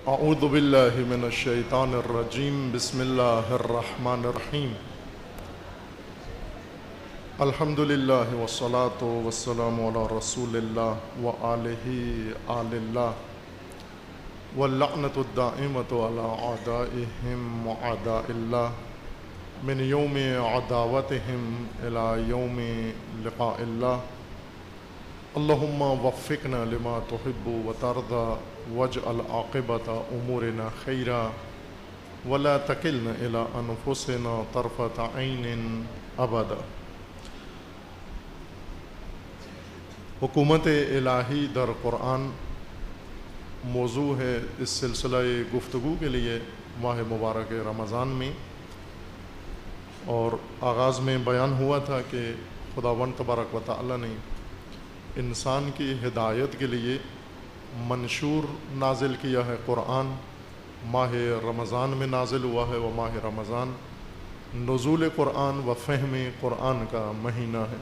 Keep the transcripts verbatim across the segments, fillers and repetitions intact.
اعوذ باللہ من الشیطان الرجیم بسم اللہ الرحمن الرحیم الحمد للہ والصلاة والسلام علی رسول اللہ وآلہ آل اللہ واللعنۃ الدائمۃ علی اعدائہم وأعداء اللہ من یوم عداوتہم الی یوم لقاء اللہ اللہم وفقنا لما تحب وترضى واجعل عاقبۃ امورنا خیرا ولا تکلنا الی انفسنا طرفۃ عین ابدا۔ حکومت الہی در قرآن موضوع ہے اس سلسلہ گفتگو کے لیے ماہ مبارک رمضان میں، اور آغاز میں بیان ہوا تھا کہ خداوند تبارک و تعالی نے انسان کی ہدایت کے لیے منشور نازل کیا ہے۔ قرآن ماہ رمضان میں نازل ہوا ہے، وہ ماہ رمضان نزول قرآن و فہم قرآن کا مہینہ ہے۔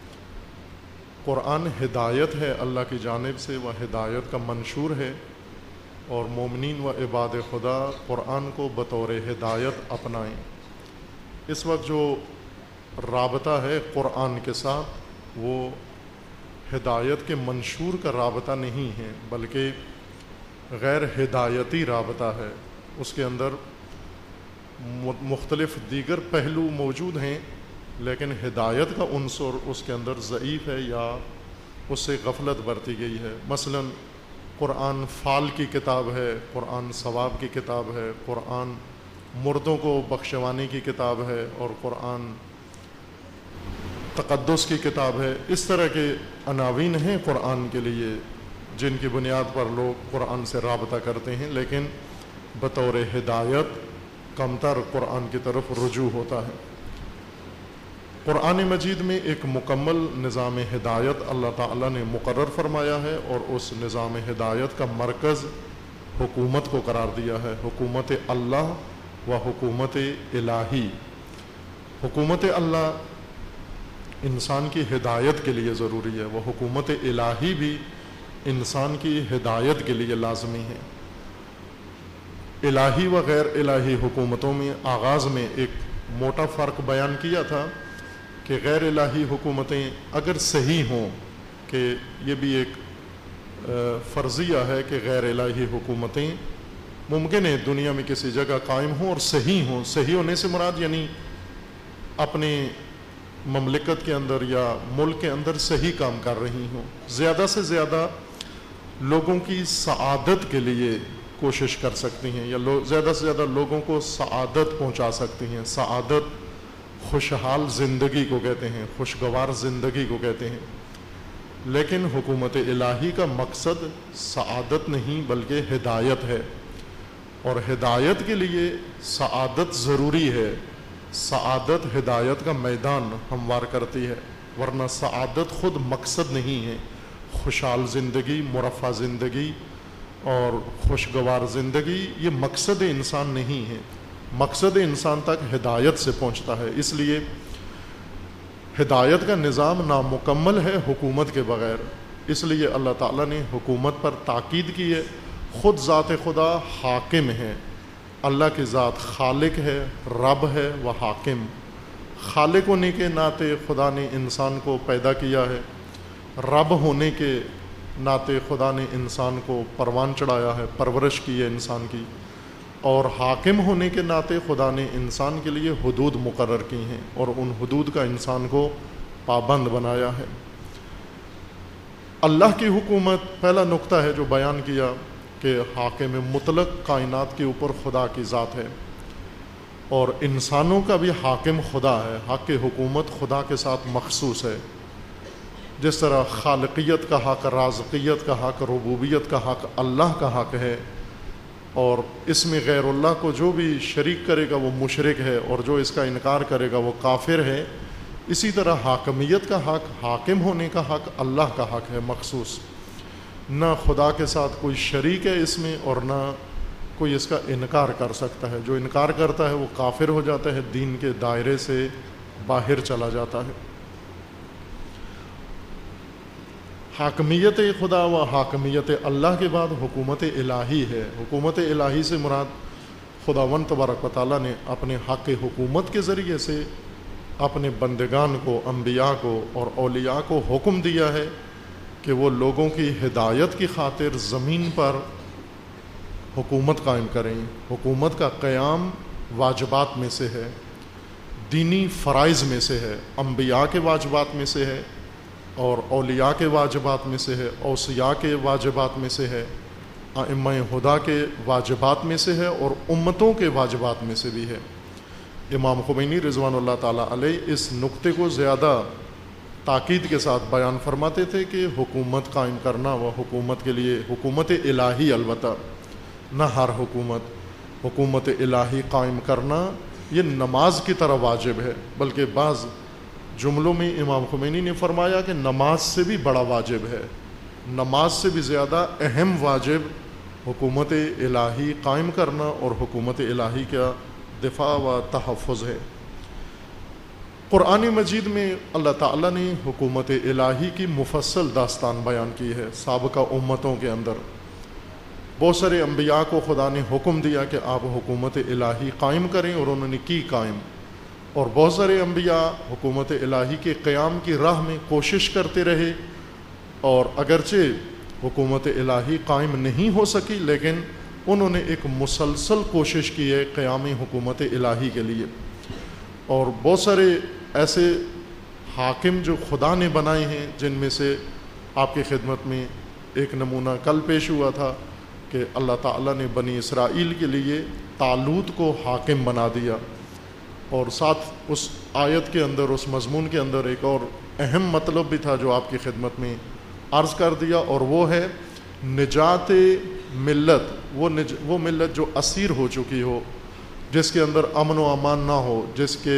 قرآن ہدایت ہے اللہ کی جانب سے، وہ ہدایت کا منشور ہے، اور مومنین و عباد خدا قرآن کو بطور ہدایت اپنائیں۔ اس وقت جو رابطہ ہے قرآن کے ساتھ وہ ہدایت کے منشور کا رابطہ نہیں ہے، بلکہ غیر ہدایتی رابطہ ہے۔ اس کے اندر مختلف دیگر پہلو موجود ہیں، لیکن ہدایت کا عنصر اس کے اندر ضعیف ہے یا اس سے غفلت برتی گئی ہے۔ مثلا قرآن فال کی کتاب ہے، قرآن ثواب کی کتاب ہے، قرآن مردوں کو بخشوانے کی کتاب ہے، اور قرآن تقدس کی کتاب ہے۔ اس طرح کے عناوین ہیں قرآن کے لیے جن کی بنیاد پر لوگ قرآن سے رابطہ کرتے ہیں، لیکن بطور ہدایت کمتر قرآن کی طرف رجوع ہوتا ہے۔ قرآن مجید میں ایک مکمل نظام ہدایت اللہ تعالیٰ نے مقرر فرمایا ہے، اور اس نظام ہدایت کا مرکز حکومت کو قرار دیا ہے، حکومت اللہ و حکومت الہی۔ حکومت اللہ انسان کی ہدایت کے لیے ضروری ہے، وہ حکومت الہی بھی انسان کی ہدایت کے لیے لازمی ہے۔ الہی و غیر الہی حکومتوں میں آغاز میں ایک موٹا فرق بیان کیا تھا کہ غیر الہی حکومتیں اگر صحیح ہوں، کہ یہ بھی ایک فرضیہ ہے کہ غیر الہی حکومتیں ممکن ہے دنیا میں کسی جگہ قائم ہوں اور صحیح ہوں۔ صحیح ہونے سے مراد یعنی اپنے مملکت کے اندر یا ملک کے اندر صحیح کام کر رہی ہوں، زیادہ سے زیادہ لوگوں کی سعادت کے لیے کوشش کر سکتی ہیں، یا لوگ زیادہ سے زیادہ لوگوں کو سعادت پہنچا سکتی ہیں۔ سعادت خوشحال زندگی کو کہتے ہیں، خوشگوار زندگی کو کہتے ہیں۔ لیکن حکومت الہی کا مقصد سعادت نہیں بلکہ ہدایت ہے، اور ہدایت کے لیے سعادت ضروری ہے۔ سعادت ہدایت کا میدان ہموار کرتی ہے، ورنہ سعادت خود مقصد نہیں ہے۔ خوشحال زندگی، مرفہ زندگی اور خوشگوار زندگی یہ مقصد انسان نہیں ہے۔ مقصد انسان تک ہدایت سے پہنچتا ہے، اس لیے ہدایت کا نظام نامکمل ہے حکومت کے بغیر۔ اس لیے اللہ تعالیٰ نے حکومت پر تاکید کی ہے۔ خود ذات خدا حاکم ہے، اللہ کی ذات خالق ہے، رب ہے، وہ حاکم۔ خالق ہونے کے ناطے خدا نے انسان کو پیدا کیا ہے، رب ہونے کے ناطے خدا نے انسان کو پروان چڑھایا ہے، پرورش کی ہے انسان کی، اور حاکم ہونے کے ناطے خدا نے انسان کے لیے حدود مقرر کی ہیں، اور ان حدود کا انسان کو پابند بنایا ہے۔ اللہ کی حکومت پہلا نقطہ ہے جو بیان کیا کہ حاکم مطلق کائنات کے اوپر خدا کی ذات ہے، اور انسانوں کا بھی حاکم خدا ہے۔ حق حکومت خدا کے ساتھ مخصوص ہے، جس طرح خالقیت کا حق، رازقیت کا حق، ربوبیت کا حق اللہ کا حق ہے، اور اس میں غیر اللہ کو جو بھی شریک کرے گا وہ مشرک ہے، اور جو اس کا انکار کرے گا وہ کافر ہے۔ اسی طرح حاکمیت کا حق، حاکم ہونے کا حق اللہ کا حق ہے مخصوص۔ نہ خدا کے ساتھ کوئی شریک ہے اس میں، اور نہ کوئی اس کا انکار کر سکتا ہے۔ جو انکار کرتا ہے وہ کافر ہو جاتا ہے، دین کے دائرے سے باہر چلا جاتا ہے۔ حاکمیت خدا و حاکمیت اللہ کے بعد حکومت الہی ہے۔ حکومت الہی سے مراد خداوند تبارک و تعالیٰ نے اپنے حق حکومت کے ذریعے سے اپنے بندگان کو، انبیاء کو اور اولیاء کو حکم دیا ہے کہ وہ لوگوں کی ہدایت کی خاطر زمین پر حکومت قائم کریں۔ حکومت کا قیام واجبات میں سے ہے، دینی فرائض میں سے ہے، انبیاء کے واجبات میں سے ہے اور اولیاء کے واجبات میں سے ہے، اوصیاء کے واجبات میں سے ہے، ائمہ ہدیٰ کے واجبات میں سے ہے اور امتوں کے واجبات میں سے بھی ہے۔ امام خمینی رضوان اللہ تعالیٰ علیہ اس نقطے کو زیادہ تاکید کے ساتھ بیان فرماتے تھے کہ حکومت قائم کرنا و حکومت کے لیے حکومت الہی، البتہ نہ ہر حکومت، حکومت الہی قائم کرنا یہ نماز کی طرح واجب ہے، بلکہ بعض جملوں میں امام خمینی نے فرمایا کہ نماز سے بھی بڑا واجب ہے، نماز سے بھی زیادہ اہم واجب حکومت الہی قائم کرنا اور حکومت الہی کا دفاع و تحفظ ہے۔ قرآن مجید میں اللہ تعالیٰ نے حکومت الہی کی مفصل داستان بیان کی ہے۔ سابقہ امتوں کے اندر بہت سارے انبیاء کو خدا نے حکم دیا کہ آپ حکومت الہی قائم کریں اور انہوں نے کی قائم، اور بہت سارے انبیاء حکومت الہی کے قیام کی راہ میں کوشش کرتے رہے، اور اگرچہ حکومت الہی قائم نہیں ہو سکی لیکن انہوں نے ایک مسلسل کوشش کی ہے قیام حکومت الہی کے لیے۔ اور بہت سارے ایسے حاکم جو خدا نے بنائے ہیں، جن میں سے آپ کی خدمت میں ایک نمونہ کل پیش ہوا تھا کہ اللہ تعالیٰ نے بنی اسرائیل کے لیے طالوت کو حاکم بنا دیا، اور ساتھ اس آیت کے اندر، اس مضمون کے اندر ایک اور اہم مطلب بھی تھا جو آپ کی خدمت میں عرض کر دیا، اور وہ ہے نجات ملت، وہ نج وہ ملت جو اسیر ہو چکی ہو، جس کے اندر امن و امان نہ ہو، جس کے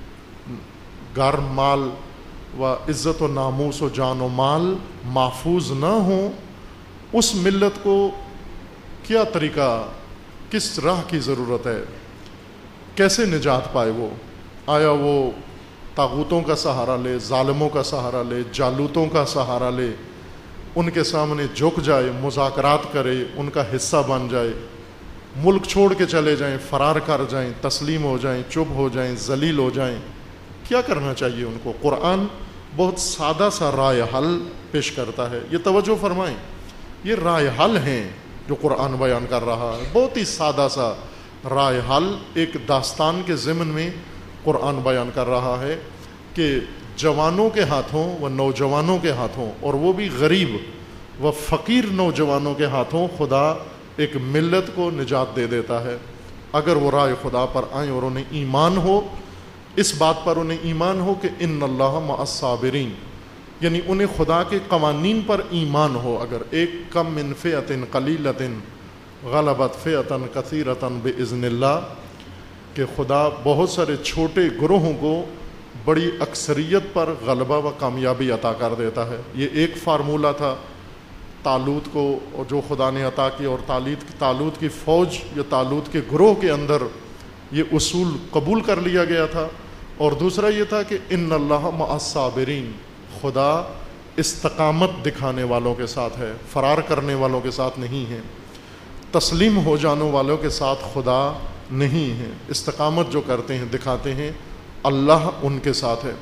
گھر، مال و عزت و ناموس و جان و مال محفوظ نہ ہوں، اس ملت کو کیا طریقہ، کس راہ کی ضرورت ہے، کیسے نجات پائے وہ؟ آیا وہ طاغوتوں کا سہارا لے، ظالموں کا سہارا لے، جالوتوں کا سہارا لے، ان کے سامنے جھک جائے، مذاکرات کرے، ان کا حصہ بن جائے، ملک چھوڑ کے چلے جائیں، فرار کر جائیں، تسلیم ہو جائیں، چپ ہو جائیں، ذلیل ہو جائیں؟ کیا کرنا چاہیے ان کو؟ قرآن بہت سادہ سا رائے حل پیش کرتا ہے۔ یہ توجہ فرمائیں، یہ رائے حل ہیں جو قرآن بیان کر رہا ہے، بہت ہی سادہ سا رائے حل ایک داستان کے ضمن میں قرآن بیان کر رہا ہے کہ جوانوں کے ہاتھوں و نوجوانوں کے ہاتھوں، اور وہ بھی غریب و فقیر نوجوانوں کے ہاتھوں، خدا ایک ملت کو نجات دے دیتا ہے اگر وہ رائے خدا پر آئیں اور انہیں ایمان ہو، اس بات پر انہیں ایمان ہو کہ ان اللہ مع الصابرین، یعنی انہیں خدا کے قوانین پر ایمان ہو۔ اگر ایک کم من فئۃ قلیلۃ غلبت فئۃ کثیرۃ باذن اللہ، کہ خدا بہت سارے چھوٹے گروہوں کو بڑی اکثریت پر غلبہ و کامیابی عطا کر دیتا ہے۔ یہ ایک فارمولہ تھا طالوت کو جو خدا نے عطا کی، اور طالوت کی فوج یا طالوت کے گروہ کے اندر یہ اصول قبول کر لیا گیا تھا۔ اور دوسرا یہ تھا کہ ان اللہ مع الصابرین، خدا استقامت دکھانے والوں کے ساتھ ہے، فرار کرنے والوں کے ساتھ نہیں ہے، تسلیم ہو جانے والوں کے ساتھ خدا نہیں ہے، استقامت جو کرتے ہیں، دکھاتے ہیں، اللہ ان کے ساتھ ہے۔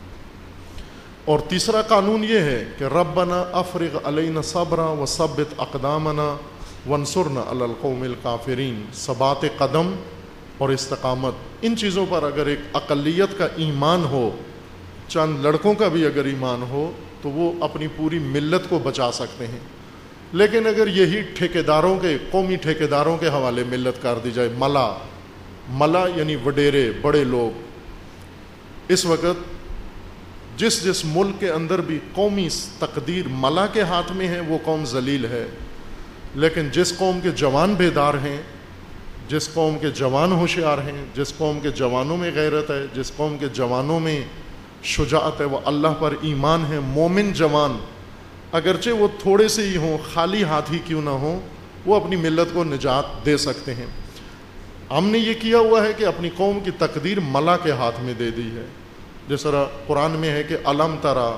اور تیسرا قانون یہ ہے کہ ربنا افرغ علینا صبرا وثبت اقدامنا وانصرنا علی القوم الکافرین، ثبات قدم اور استقامت، ان چیزوں پر اگر ایک اقلیت کا ایمان ہو، چند لڑکوں کا بھی اگر ایمان ہو، تو وہ اپنی پوری ملت کو بچا سکتے ہیں۔ لیکن اگر یہی ٹھیکیداروں کے، قومی ٹھیکیداروں کے حوالے ملت کر دی جائے، ملا ملا یعنی وڈیرے، بڑے لوگ، اس وقت جس جس ملک کے اندر بھی قومی تقدیر ملا کے ہاتھ میں ہے، وہ قوم ذلیل ہے۔ لیکن جس قوم کے جوان بیدار ہیں، جس قوم کے جوان ہوشیار ہیں، جس قوم کے جوانوں میں غیرت ہے، جس قوم کے جوانوں میں شجاعت ہے، وہ اللہ پر ایمان ہے، مومن جوان، اگرچہ وہ تھوڑے سے ہی ہوں، خالی ہاتھ ہی کیوں نہ ہوں، وہ اپنی ملت کو نجات دے سکتے ہیں۔ ہم نے یہ کیا ہوا ہے کہ اپنی قوم کی تقدیر ملا کے ہاتھ میں دے دی ہے، جس طرح قرآن میں ہے کہ الم ترا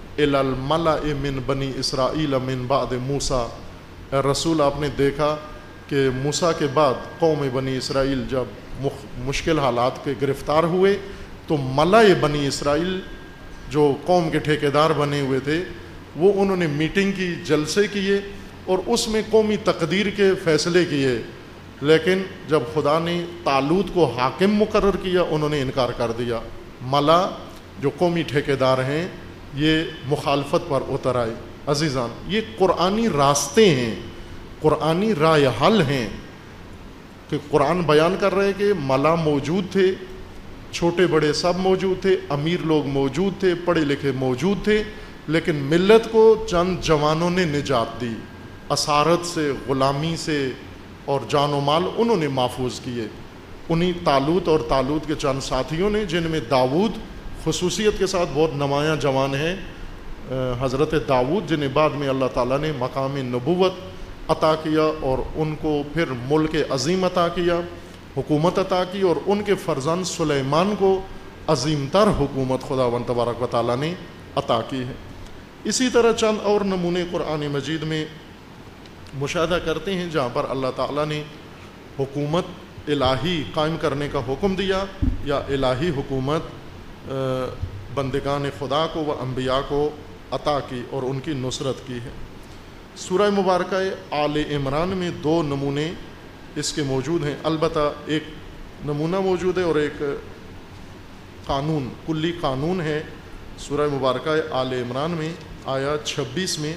الی الملأ من بنی اسرائیل من بعد موسیٰ، اے رسول آپ نے دیکھا کہ موسیٰ کے بعد قوم بنی اسرائیل جب مشکل حالات کے گرفتار ہوئے تو ملأ بنی اسرائیل جو قوم کے ٹھیکیدار بنے ہوئے تھے وہ انہوں نے میٹنگ کی، جلسے کیے اور اس میں قومی تقدیر کے فیصلے کیے، لیکن جب خدا نے طالوت کو حاکم مقرر کیا انہوں نے انکار کر دیا۔ ملا جو قومی ٹھیکیدار ہیں یہ مخالفت پر اتر آئے۔ عزیزان یہ قرآنی راستے ہیں، قرآنی رائے حل ہیں کہ قرآن بیان کر رہے کہ ملا موجود تھے، چھوٹے بڑے سب موجود تھے، امیر لوگ موجود تھے، پڑھے لکھے موجود تھے، لیکن ملت کو چند جوانوں نے نجات دی، اسارت سے، غلامی سے اور جان و مال انہوں نے محفوظ کیے۔ انہی طالوت اور طالوت کے چند ساتھیوں نے، جن میں داؤد خصوصیت کے ساتھ بہت نمایاں جوان ہیں، حضرت داؤد جنہیں بعد میں اللہ تعالیٰ نے مقام نبوت عطا کیا اور ان کو پھر ملک عظیم عطا کیا، حکومت عطا کی، اور ان کے فرزند سلیمان کو عظیم تر حکومت خداوند تبارک و تعالیٰ نے عطا کی ہے۔ اسی طرح چند اور نمونے قرآن مجید میں مشاہدہ کرتے ہیں جہاں پر اللہ تعالیٰ نے حکومت الہی قائم کرنے کا حکم دیا یا الہی حکومت بندگان خدا کو و انبیاء کو عطا کی اور ان کی نصرت کی ہے۔ سورہ مبارکہ آل عمران میں دو نمونے اس کے موجود ہیں، البتہ ایک نمونہ موجود ہے اور ایک قانون، کلی قانون ہے۔ سورہ مبارکہ آل عمران میں آیات چھبیس میں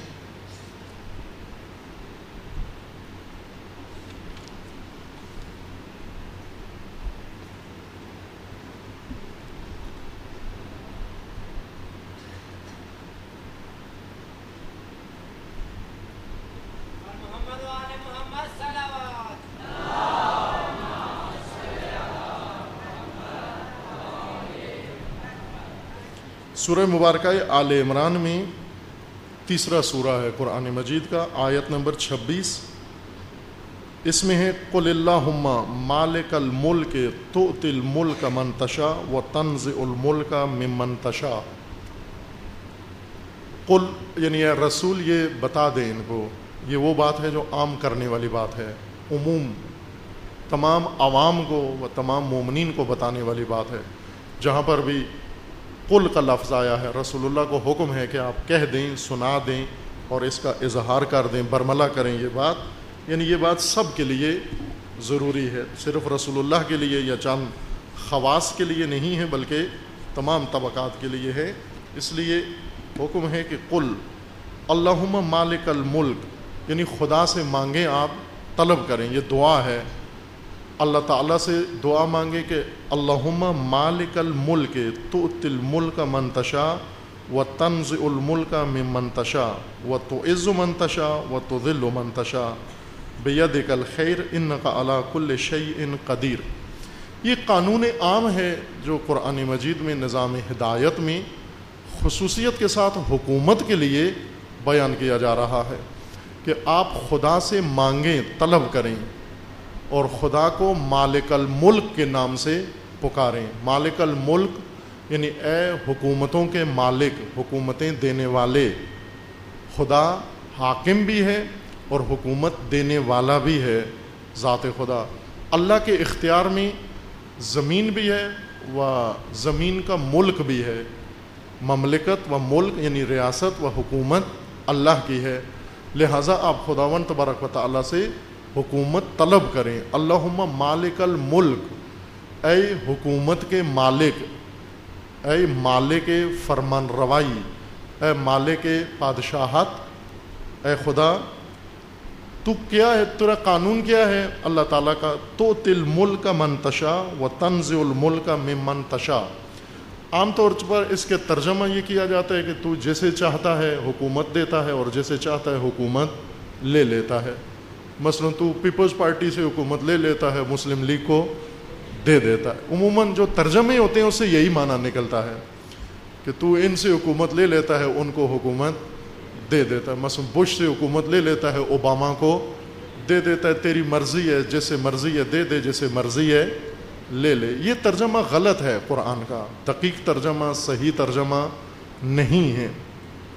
سورہ مبارکہ آل عمران میں تیسرا سورہ ہے قرآن مجید کا، آیت نمبر چھبیس، اس میں ہے قل اللہم مالک الملک تؤتی الملک من تشاء وتنزع الملک ممن تشاء۔ قل یعنی اے رسول یہ بتا دیں ان کو، یہ وہ بات ہے جو عام کرنے والی بات ہے، عموم تمام عوام کو و تمام مومنین کو بتانے والی بات ہے۔ جہاں پر بھی قل کا لفظ آیا ہے رسول اللہ کو حکم ہے کہ آپ کہہ دیں، سنا دیں اور اس کا اظہار کر دیں، برملا کریں یہ بات، یعنی یہ بات سب کے لیے ضروری ہے، صرف رسول اللہ کے لیے یا چند خواص کے لیے نہیں ہے بلکہ تمام طبقات کے لیے ہے۔ اس لیے حکم ہے کہ قل اللہم مالک الملک، یعنی خدا سے مانگیں، آپ طلب کریں، یہ دعا ہے، اللہ تعالیٰ سے دعا مانگے کہ اللہم مالک الملک تؤتی الملک من تشاء وتنزع الملک ممن تشاء وتعز من تشاء وتذل من تشاء بیدک الخیر انک علی کل شیء قدیر۔ یہ قانون عام ہے جو قرآن مجید میں نظام ہدایت میں خصوصیت کے ساتھ حکومت کے لیے بیان کیا جا رہا ہے کہ آپ خدا سے مانگیں، طلب کریں اور خدا کو مالک الملک کے نام سے پکاریں۔ مالک الملک یعنی اے حکومتوں کے مالک، حکومتیں دینے والے، خدا حاکم بھی ہے اور حکومت دینے والا بھی ہے، ذات خدا۔ اللہ کے اختیار میں زمین بھی ہے و زمین کا ملک بھی ہے، مملکت و ملک یعنی ریاست و حکومت اللہ کی ہے، لہٰذا آپ خداوند تبارک و تعالیٰ سے حکومت طلب کریں۔ اللہم مالک الملک، اے حکومت کے مالک، اے مالک فرمان روائی، اے مالک بادشاہت، اے خدا تو کیا ہے، تیرا قانون کیا ہے اللہ تعالیٰ کا، تؤتی الملک من تشاء وتنزع الملک ممن تشاء۔ عام طور پر اس کے ترجمہ یہ کیا جاتا ہے کہ تو جسے چاہتا ہے حکومت دیتا ہے اور جسے چاہتا ہے حکومت لے لیتا ہے۔ مثلا تو پیپلز پارٹی سے حکومت لے لیتا ہے، مسلم لیگ کو دے دیتا ہے۔ عموماً جو ترجمے ہوتے ہیں اس سے یہی معنی نکلتا ہے کہ تو ان سے حکومت لے لیتا ہے، ان کو حکومت دے دیتا ہے۔ مثلا بش سے حکومت لے لیتا ہے، اوباما کو دے دیتا ہے، تیری مرضی ہے، جسے مرضی ہے دے دے، جسے مرضی ہے لے لے۔ یہ ترجمہ غلط ہے قرآن کا، دقیق ترجمہ، صحیح ترجمہ نہیں ہے۔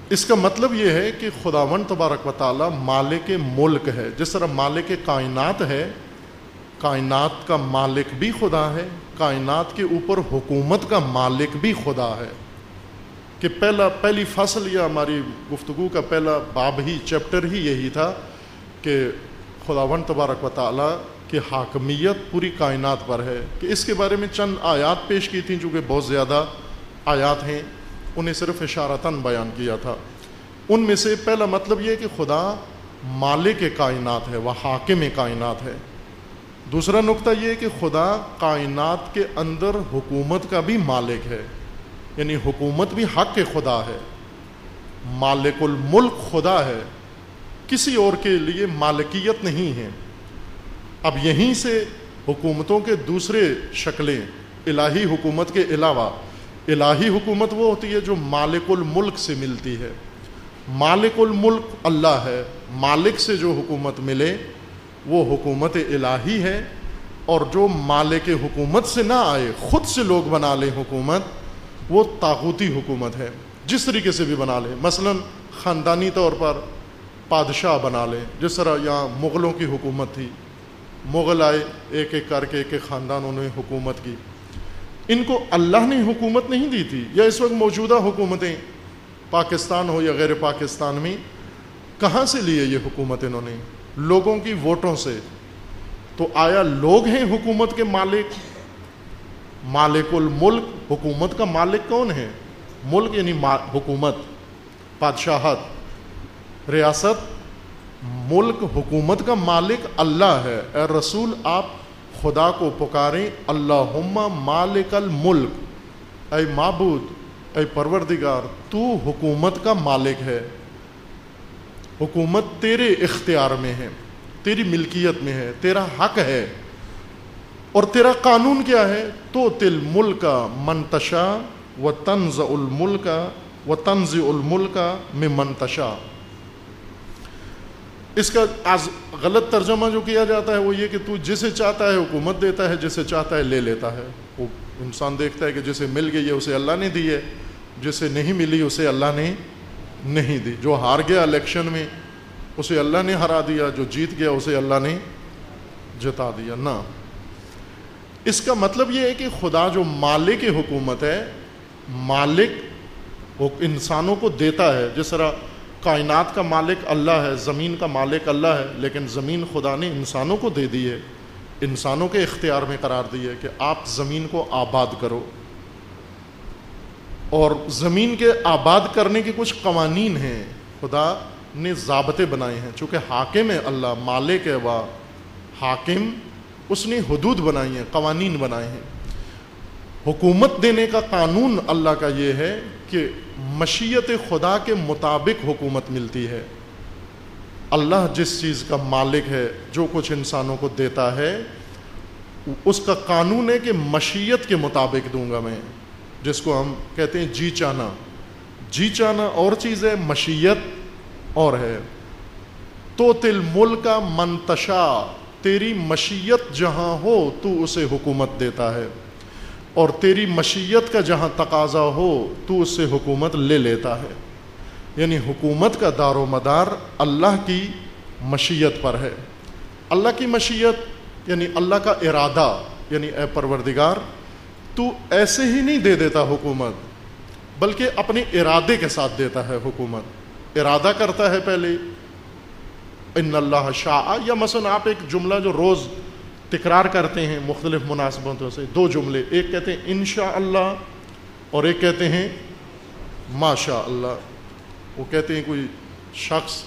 اس کا مطلب یہ ہے کہ خداوند تبارک و تعالی مالک ملک ہے. جس طرح مالک کائنات ہے، کائنات کا مالک بھی خدا ہے، کائنات کے اوپر حکومت کا مالک بھی خدا ہے. کہ پہلا پہلی فصل یا ہماری گفتگو کا پہلا باب ہی چیپٹر ہی یہی تھا کہ خداوند تبارک و تعالی کی حاکمیت پوری کائنات پر ہے. کہ اس کے بارے میں چند آیات پیش کی تھیں، چونکہ بہت زیادہ آیات ہیں، انہیں صرف اشارتاً بیان کیا تھا. ان میں سے پہلا مطلب یہ کہ خدا مالک کائنات ہے، وہ حاکم کائنات ہے. دوسرا نقطہ یہ کہ خدا کائنات کے اندر حکومت کا بھی مالک ہے، یعنی حکومت بھی حق کے خدا ہے. مالک الملک خدا ہے، کسی اور کے لیے مالکیت نہیں ہے. اب یہیں سے حکومتوں کے دوسرے شکلیں الہی حکومت کے علاوہ، الہی حکومت وہ ہوتی ہے جو مالک الملک سے ملتی ہے. مالک الملک اللہ ہے، مالک سے جو حکومت ملے وہ حکومت الہی ہے. اور جو مالک حکومت سے نہ آئے، خود سے لوگ بنا لیں حکومت، وہ طاغوتی حکومت ہے. جس طریقے سے بھی بنا لیں، مثلا خاندانی طور پر بادشاہ بنا لیں. جس طرح یہاں مغلوں کی حکومت تھی، مغل آئے ایک ایک کر کے ایک ایک خاندانوں نے حکومت کی. ان کو اللہ نے حکومت نہیں دی تھی. یا اس وقت موجودہ حکومتیں پاکستان ہو یا غیر پاکستان میں، کہاں سے لیے یہ حکومت؟ انہوں نے لوگوں کی ووٹوں سے. تو آیا لوگ ہیں حکومت کے مالک؟ مالک الملک، حکومت کا مالک کون ہے؟ ملک یعنی حکومت، بادشاہت، ریاست. ملک، حکومت کا مالک اللہ ہے. اے رسول آپ خدا کو پکاریں، اللہم مالک الملک، اے معبود، اے پروردگار تو حکومت کا مالک ہے. حکومت تیرے اختیار میں ہے، تیری ملکیت میں ہے، تیرا حق ہے. اور تیرا قانون کیا ہے؟ تو تل ملک من تشاء و تنزع الملک و تنزع الملک ممن تشاء. اس کا غلط ترجمہ جو کیا جاتا ہے وہ یہ کہ تو جسے چاہتا ہے حکومت دیتا ہے، جسے چاہتا ہے لے لیتا ہے. وہ انسان دیکھتا ہے کہ جسے مل گئی ہے اسے اللہ نے دی ہے، جسے نہیں ملی اسے اللہ نے نہیں دی. جو ہار گیا الیکشن میں اسے اللہ نے ہرا دیا، جو جیت گیا اسے اللہ نے جتا دیا. نہ، اس کا مطلب یہ ہے کہ خدا جو مالک حکومت ہے، مالک انسانوں کو دیتا ہے. جس طرح کائنات کا مالک اللہ ہے، زمین کا مالک اللہ ہے، لیکن زمین خدا نے انسانوں کو دے دی ہے، انسانوں کے اختیار میں قرار دی ہے کہ آپ زمین کو آباد کرو. اور زمین کے آباد کرنے کے کچھ قوانین ہیں، خدا نے ضابطے بنائے ہیں. چونکہ حاکم ہے اللہ، مالک ہے وہ حاکم، اس نے حدود بنائی ہیں، قوانین بنائے ہیں. حکومت دینے کا قانون اللہ کا یہ ہے کہ مشیت خدا کے مطابق حکومت ملتی ہے. اللہ جس چیز کا مالک ہے، جو کچھ انسانوں کو دیتا ہے، اس کا قانون ہے کہ مشیت کے مطابق دوں گا میں. جس کو ہم کہتے ہیں جی چاہنا. جی چاہنا اور چیز ہے، مشیت اور ہے. تو تل ملک من تشاء، تیری مشیت جہاں ہو تو اسے حکومت دیتا ہے، اور تیری مشیت کا جہاں تقاضا ہو تو اس سے حکومت لے لیتا ہے. یعنی حکومت کا دار و مدار اللہ کی مشیت پر ہے. اللہ کی مشیت یعنی اللہ کا ارادہ، یعنی اے پروردگار تو ایسے ہی نہیں دے دیتا حکومت، بلکہ اپنے ارادے کے ساتھ دیتا ہے حکومت. ارادہ کرتا ہے پہلے ان اللہ شاء، یا مثلا آپ ایک جملہ جو روز تکرار کرتے ہیں مختلف مناسبتوں سے، دو جملے، ایک کہتے ہیں انشاء اللہ اور ایک کہتے ہیں ماشاء اللہ. وہ کہتے ہیں کوئی شخص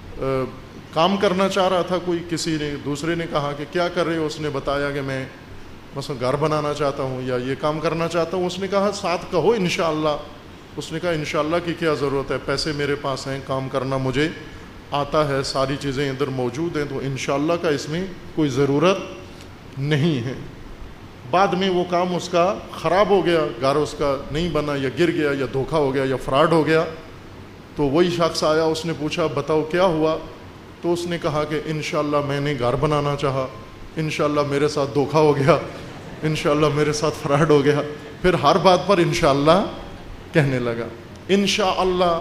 کام کرنا چاہ رہا تھا، کوئی کسی نے دوسرے نے کہا کہ کیا کر رہے ہو؟ اس نے بتایا کہ میں مثلا گھر بنانا چاہتا ہوں یا یہ کام کرنا چاہتا ہوں. اس نے کہا ساتھ کہو انشاءاللہ. اس نے کہا انشاءاللہ کی کیا ضرورت ہے، پیسے میرے پاس ہیں، کام کرنا مجھے آتا ہے، ساری چیزیں ادھر موجود ہیں، تو انشاءاللہ کا اس میں کوئی ضرورت نہیں ہے. بعد میں وہ کام اس کا خراب ہو گیا، گھر اس کا نہیں بنا، یا گر گیا، یا دھوکہ ہو گیا، یا فراڈ ہو گیا. تو وہی شخص آیا، اس نے پوچھا بتاؤ کیا ہوا؟ تو اس نے کہا کہ انشاءاللہ میں نے گھر بنانا چاہا، انشاءاللہ میرے ساتھ دھوکہ ہو گیا، انشاءاللہ میرے ساتھ فراڈ ہو گیا. پھر ہر بات پر انشاءاللہ کہنے لگا. انشاءاللہ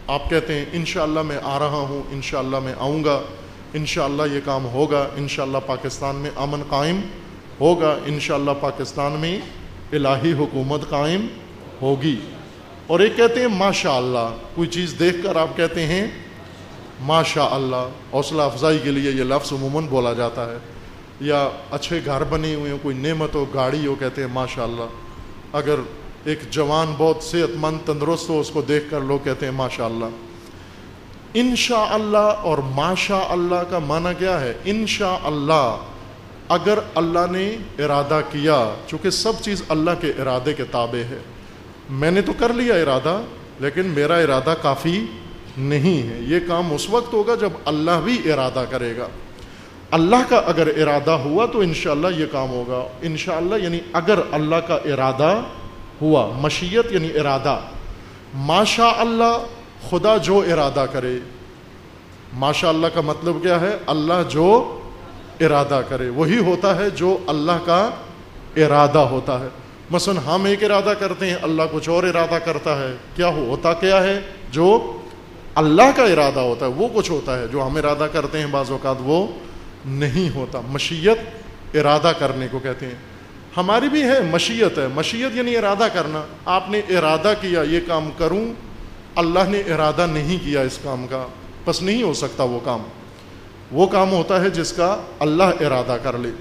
آپ کہتے ہیں انشاءاللہ میں آ رہا ہوں، انشاءاللہ میں آؤں گا، انشاءاللہ یہ کام ہوگا، انشاءاللہ پاکستان میں امن قائم ہوگا، انشاءاللہ پاکستان میں الہی حکومت قائم ہوگی. اور ایک کہتے ہیں ماشاءاللہ، کوئی چیز دیکھ کر آپ کہتے ہیں ماشاءاللہ، حوصلہ افزائی کے لیے یہ لفظ عموماً بولا جاتا ہے. یا اچھے گھر بنے ہوئے ہوں، کوئی نعمت ہو، گاڑی ہو، کہتے ہیں ماشاءاللہ. اگر ایک جوان بہت صحت مند تندرست ہو، اس کو دیکھ کر لوگ کہتے ہیں ماشاءاللہ. انشاءاللہ اور ماشاءاللہ کا معنی کیا ہے؟ انشاءاللہ اگر اللہ نے ارادہ کیا، چونکہ سب چیز اللہ کے ارادے کے تابع ہے. میں نے تو کر لیا ارادہ، لیکن میرا ارادہ کافی نہیں ہے. یہ کام اس وقت ہوگا جب اللہ بھی ارادہ کرے گا. اللہ کا اگر ارادہ ہوا تو انشاءاللہ یہ کام ہوگا. انشاءاللہ یعنی اگر اللہ کا ارادہ ہوا، مشیت یعنی ارادہ. ماشاءاللہ خدا جو ارادہ کرے. ماشاءاللہ کا مطلب کیا ہے؟ اللہ جو ارادہ کرے وہی ہوتا ہے جو اللہ کا ارادہ ہوتا ہے. مثلا ہم ایک ارادہ کرتے ہیں، اللہ کچھ اور ارادہ کرتا ہے. کیا ہوتا کیا ہے؟ جو اللہ کا ارادہ ہوتا ہے وہ کچھ ہوتا ہے، جو ہم ارادہ کرتے ہیں بعض اوقات وہ نہیں ہوتا. مشیت ارادہ کرنے کو کہتے ہیں. ہماری بھی ہے مشیت ہے. مشیت یعنی ارادہ کرنا. آپ نے ارادہ کیا یہ کام کروں، اللہ نے ارادہ نہیں کیا اس کام کا، بس نہیں ہو سکتا وہ کام. وہ کام ہوتا ہے جس کا اللہ ارادہ کر لے.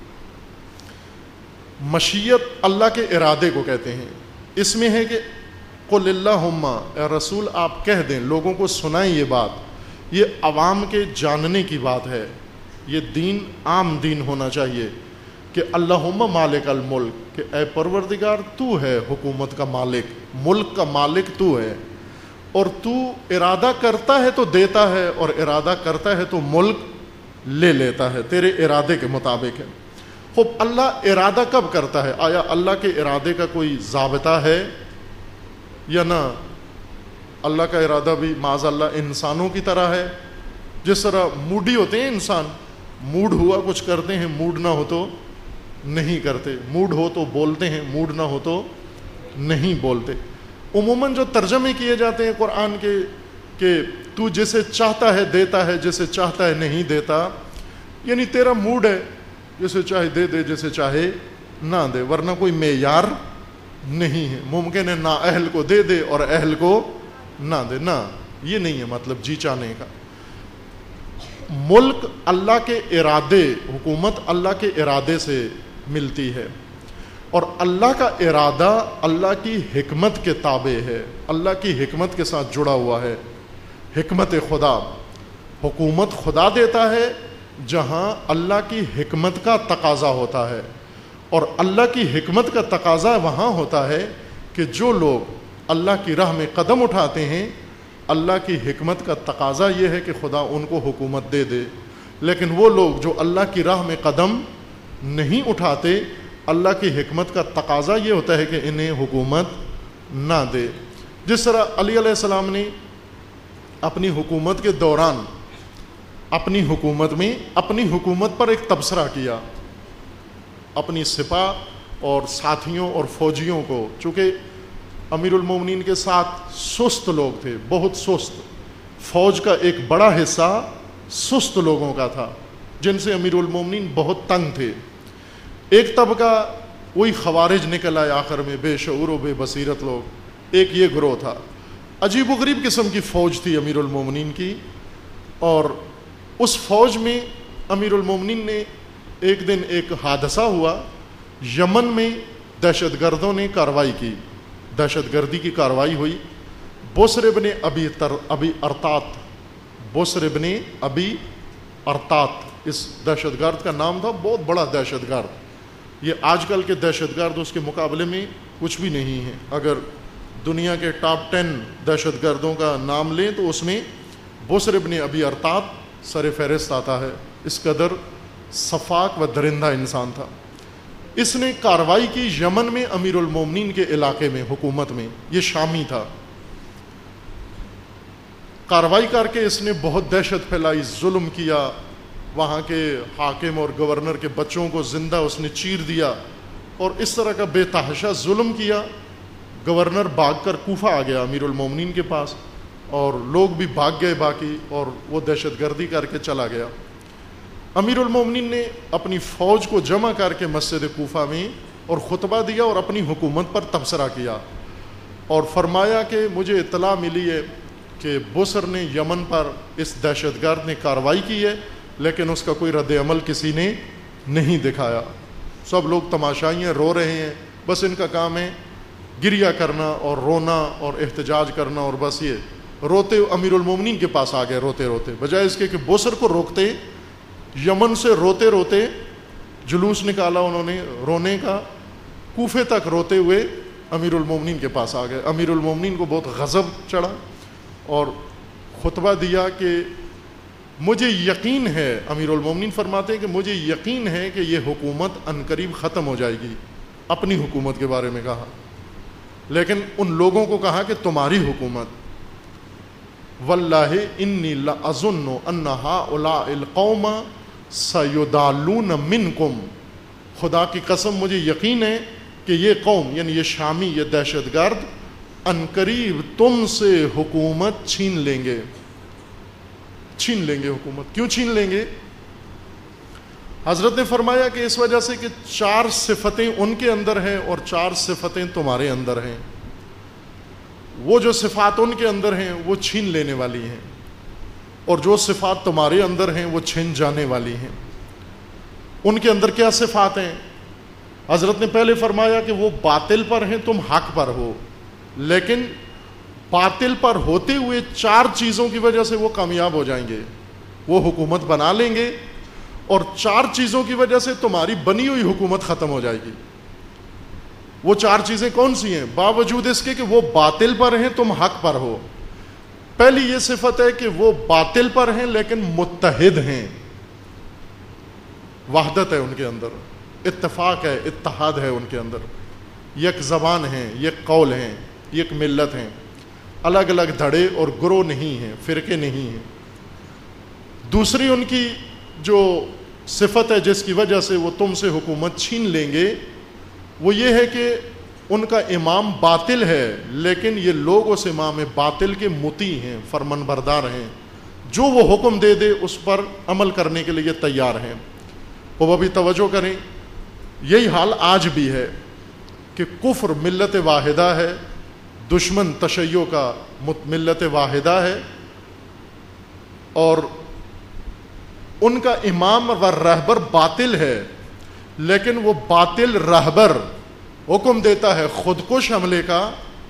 مشیت اللہ کے ارادے کو کہتے ہیں. اس میں ہے کہ قل اللہم، اے رسول آپ کہہ دیں، لوگوں کو سنائیں یہ بات. یہ عوام کے جاننے کی بات ہے. یہ دین عام دین ہونا چاہیے کہ اللہم مالک الملک، کہ اے پروردگار تو ہے حکومت کا مالک، ملک کا مالک تو ہے، اور تو ارادہ کرتا ہے تو دیتا ہے، اور ارادہ کرتا ہے تو ملک لے لیتا ہے، تیرے ارادے کے مطابق ہے. خوب اللہ ارادہ کب کرتا ہے؟ آیا اللہ کے ارادے کا کوئی ضابطہ ہے یا نہ؟ اللہ کا ارادہ بھی معاذ اللہ انسانوں کی طرح ہے. جس طرح موڈی ہوتے ہیں انسان، موڈ ہوا کچھ کرتے ہیں، موڈ نہ ہو تو نہیں کرتے. موڈ ہو تو بولتے ہیں، موڈ نہ ہو تو نہیں بولتے. عموماً جو ترجمے کیے جاتے ہیں قرآن کے کہ تو جسے چاہتا ہے دیتا ہے، جسے چاہتا ہے نہیں دیتا، یعنی تیرا موڈ ہے، جسے چاہے دے دے، جسے چاہے نہ دے، ورنہ کوئی معیار نہیں ہے. ممکن ہے نا اہل کو دے دے اور اہل کو نہ دے، نہ یہ نہیں ہے مطلب جی چاہنے کا. ملک اللہ کے ارادے، حکومت اللہ کے ارادے سے ملتی ہے، اور اللہ کا ارادہ اللہ کی حکمت کے تابع ہے، اللہ کی حکمت کے ساتھ جڑا ہوا ہے. حکمت خدا، حکومت خدا دیتا ہے جہاں اللہ کی حکمت کا تقاضا ہوتا ہے، اور اللہ کی حکمت کا تقاضا وہاں ہوتا ہے کہ جو لوگ اللہ کی راہ میں قدم اٹھاتے ہیں، اللہ کی حکمت کا تقاضا یہ ہے کہ خدا ان کو حکومت دے دے. لیکن وہ لوگ جو اللہ کی راہ میں قدم نہیں اٹھاتے، اللہ کی حکمت کا تقاضا یہ ہوتا ہے کہ انہیں حکومت نہ دے. جس طرح علی علیہ السلام نے اپنی حکومت کے دوران اپنی حکومت میں اپنی حکومت پر ایک تبصرہ کیا اپنی سپاہ اور ساتھیوں اور فوجیوں کو. چونکہ امیر المومنین کے ساتھ سست لوگ تھے، بہت سست. فوج کا ایک بڑا حصہ سست لوگوں کا تھا جن سے امیر المومنین بہت تنگ تھے. ایک طبقہ وہی خوارج نکل آئے آخر میں، بے شعور و بے بصیرت لوگ. ایک یہ گروہ تھا. عجیب و غریب قسم کی فوج تھی امیر المومنین کی. اور اس فوج میں امیر المومنین نے ایک دن ایک حادثہ ہوا. یمن میں دہشت گردوں نے کارروائی کی، دہشت گردی کی کارروائی ہوئی. بسر ابن ابی تر ابی ارطات بسر ابن ابی ارطات اس دہشت گرد کا نام تھا. بہت بڑا دہشت گرد. یہ آج کل کے دہشت گرد اس کے مقابلے میں کچھ بھی نہیں ہے. اگر دنیا کے ٹاپ ٹین دہشت گردوں کا نام لیں تو اس میں بسر ابن ابی ارطات سر فہرست آتا ہے. اس قدر صفاک و درندہ انسان تھا. اس نے کارروائی کی یمن میں امیر المومنین کے علاقے میں، حکومت میں. یہ شامی تھا. کارروائی کر کے اس نے بہت دہشت پھیلائی، ظلم کیا. وہاں کے حاکم اور گورنر کے بچوں کو زندہ اس نے چیر دیا، اور اس طرح کا بے تحاشا ظلم کیا. گورنر بھاگ کر کوفہ آ گیا امیر المومنین کے پاس. اور لوگ بھی بھاگ گئے باقی، اور وہ دہشت گردی کر کے چلا گیا۔ امیر المومنین نے اپنی فوج کو جمع کر کے مسجد کوفہ میں اور خطبہ دیا اور اپنی حکومت پر تبصرہ کیا، اور فرمایا کہ مجھے اطلاع ملی ہے کہ بصر نے یمن پر اس دہشت گرد نے کارروائی کی ہے، لیکن اس کا کوئی رد عمل کسی نے نہیں دکھایا۔ سب لوگ تماشائیاں رو رہے ہیں، بس ان کا کام ہے گریہ کرنا اور رونا اور احتجاج کرنا، اور بس یہ روتے امیر المومنین کے پاس آ گئے روتے روتے، بجائے اس کے کہ بصر کو روکتے، یمن سے روتے روتے جلوس نکالا انہوں نے رونے کا، کوفے تک روتے ہوئے امیر المومنین کے پاس آ گئے۔ امیر المومنین کو بہت غضب چڑھا اور خطبہ دیا کہ مجھے یقین ہے، امیر المومنین فرماتے ہیں کہ مجھے یقین ہے کہ یہ حکومت عنقریب ختم ہو جائے گی۔ اپنی حکومت کے بارے میں کہا، لیکن ان لوگوں کو کہا کہ تمہاری حکومت، واللہ انی لأظن ان ہؤلاء القوم سیضالون منکم، خدا کی قسم مجھے یقین ہے کہ یہ قوم یعنی یہ شامی، یہ دہشت گرد عنقریب تم سے حکومت چھین لیں گے، چھین لیں گے حکومت۔ کیوں چھین لیں گے؟ حضرت نے فرمایا کہ اس وجہ سے کہ چار صفتیں ان کے اندر ہیں اور چار صفتیں تمہارے اندر ہیں۔ وہ جو صفات ان کے اندر ہیں وہ چھین لینے والی ہیں، اور جو صفات تمہارے اندر ہیں وہ چھن جانے والی ہیں۔ ان کے اندر کیا صفات ہیں؟ حضرت نے پہلے فرمایا کہ وہ باطل پر ہیں، تم حق پر ہو، لیکن باطل پر ہوتے ہوئے چار چیزوں کی وجہ سے وہ کامیاب ہو جائیں گے، وہ حکومت بنا لیں گے، اور چار چیزوں کی وجہ سے تمہاری بنی ہوئی حکومت ختم ہو جائے گی۔ وہ چار چیزیں کون سی ہیں؟ باوجود اس کے کہ وہ باطل پر ہیں تم حق پر ہو۔ پہلی یہ صفت ہے کہ وہ باطل پر ہیں لیکن متحد ہیں، وحدت ہے ان کے اندر، اتفاق ہے، اتحاد ہے ان کے اندر، یک زبان ہیں، یک قول ہیں، یک ملت ہیں، الگ الگ دھڑے اور گروہ نہیں ہیں، فرقے نہیں ہیں۔ دوسری ان کی جو صفت ہے جس کی وجہ سے وہ تم سے حکومت چھین لیں گے، وہ یہ ہے کہ ان کا امام باطل ہے لیکن یہ لوگ اس امام باطل کے مطیع ہیں، فرمان بردار ہیں، جو وہ حکم دے دے اس پر عمل کرنے کے لیے تیار ہیں۔ وہ بھی توجہ کریں، یہی حال آج بھی ہے کہ کفر ملت واحدہ ہے، دشمن تشیع کا ملت واحدہ ہے، اور ان کا امام و رہبر باطل ہے، لیکن وہ باطل رہبر حکم دیتا ہے خودکش حملے کا،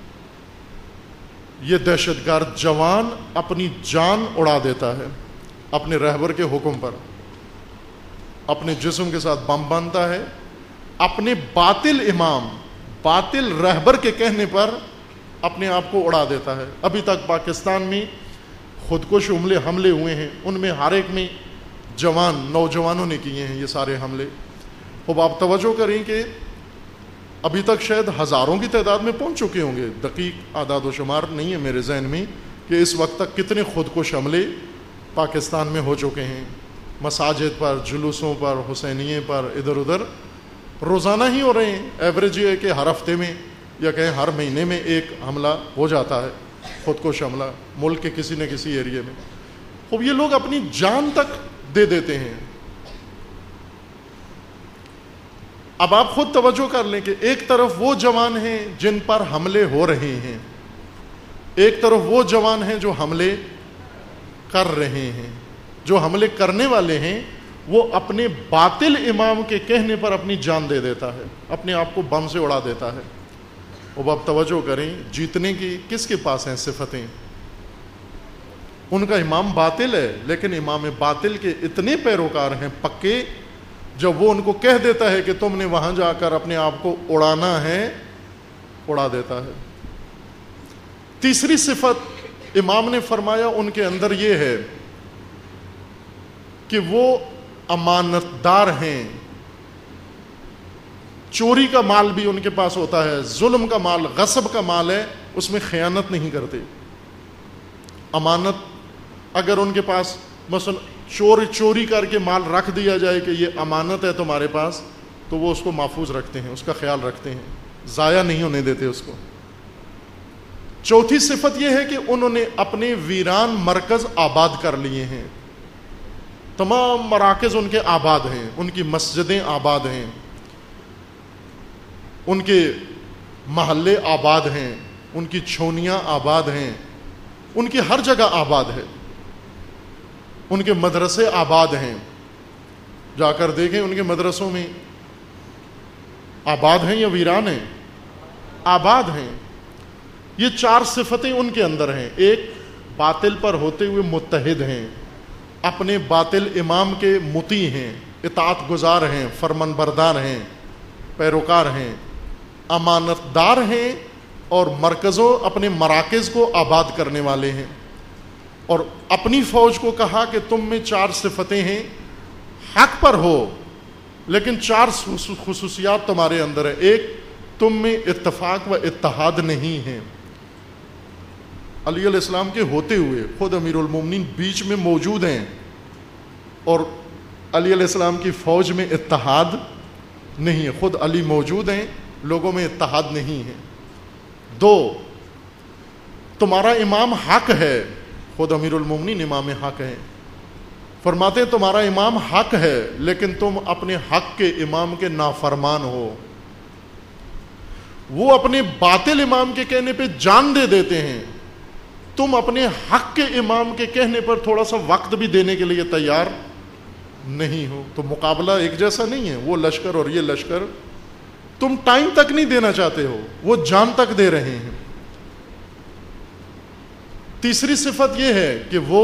یہ دہشت گرد جوان اپنی جان اڑا دیتا ہے اپنے رہبر کے حکم پر، اپنے جسم کے ساتھ بم باندھتا ہے، اپنے باطل امام باطل رہبر کے کہنے پر اپنے آپ کو اڑا دیتا ہے۔ ابھی تک پاکستان میں خودکش حملے حملے ہوئے ہیں، ان میں ہر ایک میں جوان نوجوانوں نے کیے ہیں یہ سارے حملے۔ اب آپ توجہ کریں کہ ابھی تک شاید ہزاروں کی تعداد میں پہنچ چکے ہوں گے، دقیق اعداد و شمار نہیں ہے میرے ذہن میں کہ اس وقت تک کتنے خودکش حملے پاکستان میں ہو چکے ہیں، مساجد پر، جلوسوں پر، حسینیے پر، ادھر ادھر روزانہ ہی ہو رہے ہیں۔ ایوریج یہ ہے کہ ہر ہفتے میں یا کہیں ہر مہینے میں ایک حملہ ہو جاتا ہے، خودکش حملہ ملک کے کسی نہ کسی ایریے میں۔ اب یہ لوگ اپنی جان تک دے دیتے ہیں۔ اب آپ خود توجہ کر لیں کہ ایک طرف وہ جوان ہیں جن پر حملے ہو رہے ہیں، ایک طرف وہ جوان ہیں جو حملے کر رہے ہیں۔ جو حملے کرنے والے ہیں وہ اپنے باطل امام کے کہنے پر اپنی جان دے دیتا ہے، اپنے آپ کو بم سے اڑا دیتا ہے۔ اب آپ توجہ کریں، جیتنے کی کس کے پاس ہیں صفتیں؟ ان کا امام باطل ہے لیکن امام باطل کے اتنے پیروکار ہیں پکے، جب وہ ان کو کہہ دیتا ہے کہ تم نے وہاں جا کر اپنے آپ کو اڑانا ہے، اڑا دیتا ہے۔ تیسری صفت امام نے فرمایا ان کے اندر یہ ہے کہ وہ امانت دار ہیں، چوری کا مال بھی ان کے پاس ہوتا ہے، ظلم کا مال، غصب کا مال ہے، اس میں خیانت نہیں کرتے۔ امانت اگر ان کے پاس مثلا چور چوری کر کے مال رکھ دیا جائے کہ یہ امانت ہے تمہارے پاس، تو وہ اس کو محفوظ رکھتے ہیں، اس کا خیال رکھتے ہیں، ضائع نہیں ہونے دیتے اس کو۔ چوتھی صفت یہ ہے کہ انہوں نے اپنے ویران مرکز آباد کر لیے ہیں، تمام مراکز ان کے آباد ہیں، ان کی مسجدیں آباد ہیں، ان کے محلے آباد ہیں، ان کی چھونیاں آباد ہیں، ان کی ہر جگہ آباد ہے، ان کے مدرسے آباد ہیں، جا کر دیکھیں ان کے مدرسوں میں آباد ہیں یا ویران ہیں؟ آباد ہیں۔ یہ چار صفتیں ان کے اندر ہیں۔ ایک، باطل پر ہوتے ہوئے متحد ہیں، اپنے باطل امام کے مطیع ہیں، اطاعت گزار ہیں، فرمان بردار ہیں، پیروکار ہیں، امانت دار ہیں، اور مرکزوں اپنے مراکز کو آباد کرنے والے ہیں۔ اور اپنی فوج کو کہا کہ تم میں چار صفتیں ہیں، حق پر ہو لیکن چار خصوصیات تمہارے اندر ہے۔ ایک، تم میں اتفاق و اتحاد نہیں ہے۔ علی علیہ السلام کے ہوتے ہوئے خود امیر المومنین بیچ میں موجود ہیں اور علی علیہ السلام کی فوج میں اتحاد نہیں ہے، خود علی موجود ہیں، لوگوں میں اتحاد نہیں ہے۔ دو، تمہارا امام حق ہے، خود امیر المومنین امام حق ہیں، فرماتے ہیں تمہارا امام حق ہے لیکن تم اپنے حق کے امام کے نافرمان ہو۔ وہ اپنے باطل امام کے کہنے پہ جان دے دیتے ہیں، تم اپنے حق کے امام کے کہنے پر تھوڑا سا وقت بھی دینے کے لیے تیار نہیں ہو۔ تو مقابلہ ایک جیسا نہیں ہے، وہ لشکر اور یہ لشکر، تم ٹائم تک نہیں دینا چاہتے ہو، وہ جان تک دے رہے ہیں۔ تیسری صفت یہ ہے کہ وہ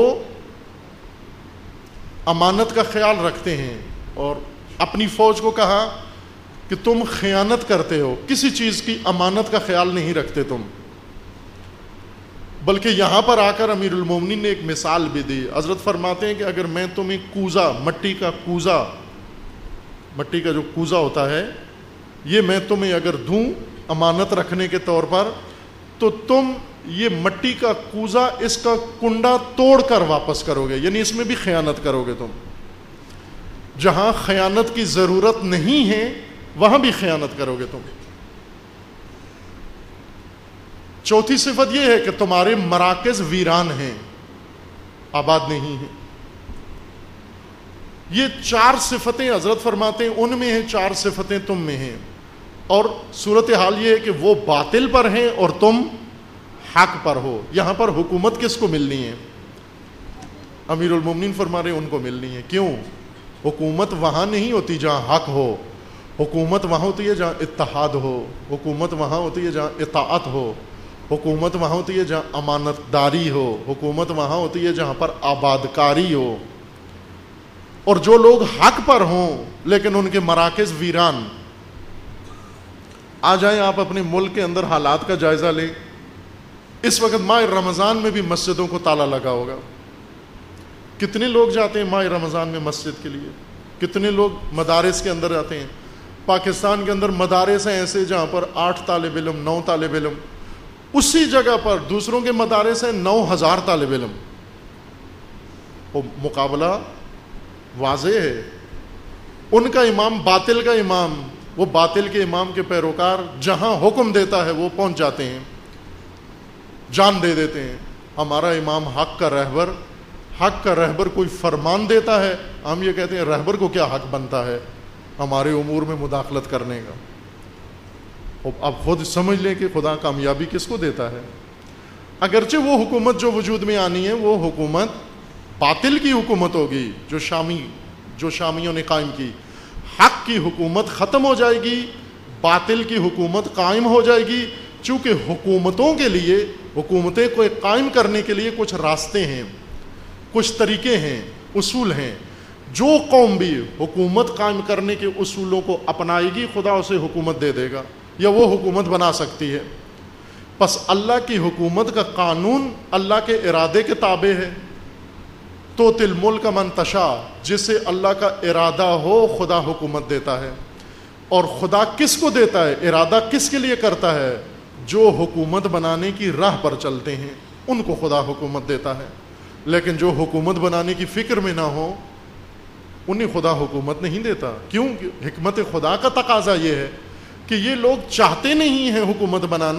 امانت کا خیال رکھتے ہیں، اور اپنی فوج کو کہا کہ تم خیانت کرتے ہو، کسی چیز کی امانت کا خیال نہیں رکھتے تم۔ بلکہ یہاں پر آ کر امیر المومنین نے ایک مثال بھی دی۔ حضرت فرماتے ہیں کہ اگر میں تمہیں کوزہ، مٹی کا کوزہ، مٹی کا جو کوزہ ہوتا ہے، یہ میں تمہیں اگر دوں امانت رکھنے کے طور پر، تو تم یہ مٹی کا کوزہ، اس کا کنڈا توڑ کر واپس کرو گے، یعنی اس میں بھی خیانت کرو گے تم۔ جہاں خیانت کی ضرورت نہیں ہے وہاں بھی خیانت کرو گے تم۔ چوتھی صفت یہ ہے کہ تمہارے مراکز ویران ہیں، آباد نہیں ہیں۔ یہ چار صفتیں حضرت فرماتے ہیں ان میں ہیں، چار صفتیں تم میں ہیں، اور صورتحال یہ ہے کہ وہ باطل پر ہیں اور تم حق پر ہو۔ یہاں پر حکومت کس کو ملنی ہے؟ امیر المومنین فرما رہے ہیں ان کو ملنی ہے۔ کیوں؟ حکومت وہاں نہیں ہوتی جہاں حق ہو، حکومت وہاں ہوتی ہے جہاں اتحاد ہو، حکومت وہاں ہوتی ہے جہاں اطاعت ہو، حکومت وہاں ہوتی ہے جہاں امانت داری ہو، حکومت وہاں ہوتی ہے جہاں پر آباد کاری ہو۔ اور جو لوگ حق پر ہوں لیکن ان کے مراکز ویران، آ جائیں آپ اپنے ملک کے اندر حالات کا جائزہ لیں۔ اس وقت ماہ رمضان میں بھی مسجدوں کو تالا لگا ہوگا۔ کتنے لوگ جاتے ہیں ماہ رمضان میں مسجد کے لیے؟ کتنے لوگ مدارس کے اندر جاتے ہیں؟ پاکستان کے اندر مدارس ہیں ایسے جہاں پر آٹھ طالب علم، نو طالب علم، اسی جگہ پر دوسروں کے مدارس ہیں نو ہزار طالب علم۔ وہ مقابلہ واضح ہے۔ ان کا امام باطل کا امام، وہ باطل کے امام کے پیروکار جہاں حکم دیتا ہے وہ پہنچ جاتے ہیں، جان دے دیتے ہیں۔ ہمارا امام حق کا رہبر، حق کا رہبر کوئی فرمان دیتا ہے، ہم یہ کہتے ہیں رہبر کو کیا حق بنتا ہے ہمارے امور میں مداخلت کرنے کا۔ اب خود سمجھ لیں کہ خدا کامیابی کس کو دیتا ہے۔ اگرچہ وہ حکومت جو وجود میں آنی ہے وہ حکومت باطل کی حکومت ہوگی، جو شامی جو شامیوں نے قائم کی۔ حق کی حکومت ختم ہو جائے گی، باطل کی حکومت قائم ہو جائے گی۔ چونکہ حکومتوں کے لیے، حکومتیں کو قائم کرنے کے لیے کچھ راستے ہیں، کچھ طریقے ہیں، اصول ہیں۔ جو قوم بھی حکومت قائم کرنے کے اصولوں کو اپنائے گی خدا اسے حکومت دے دے گا، یا وہ حکومت بنا سکتی ہے۔ پس اللہ کی حکومت کا قانون اللہ کے ارادے کے تابع ہے۔ تو تل ملک من تشاء، جسے اللہ کا ارادہ ہو خدا حکومت دیتا ہے۔ اور خدا کس کو دیتا ہے؟ ارادہ کس کے لیے کرتا ہے؟ جو حکومت بنانے کی راہ پر چلتے ہیں ان کو خدا حکومت دیتا ہے۔ لیکن جو حکومت بنانے کی فکر میں نہ ہو انہیں خدا حکومت نہیں دیتا۔ کیوں؟ حکمت خدا کا تقاضا یہ ہے کہ یہ لوگ چاہتے نہیں ہیں حکومت بنانا،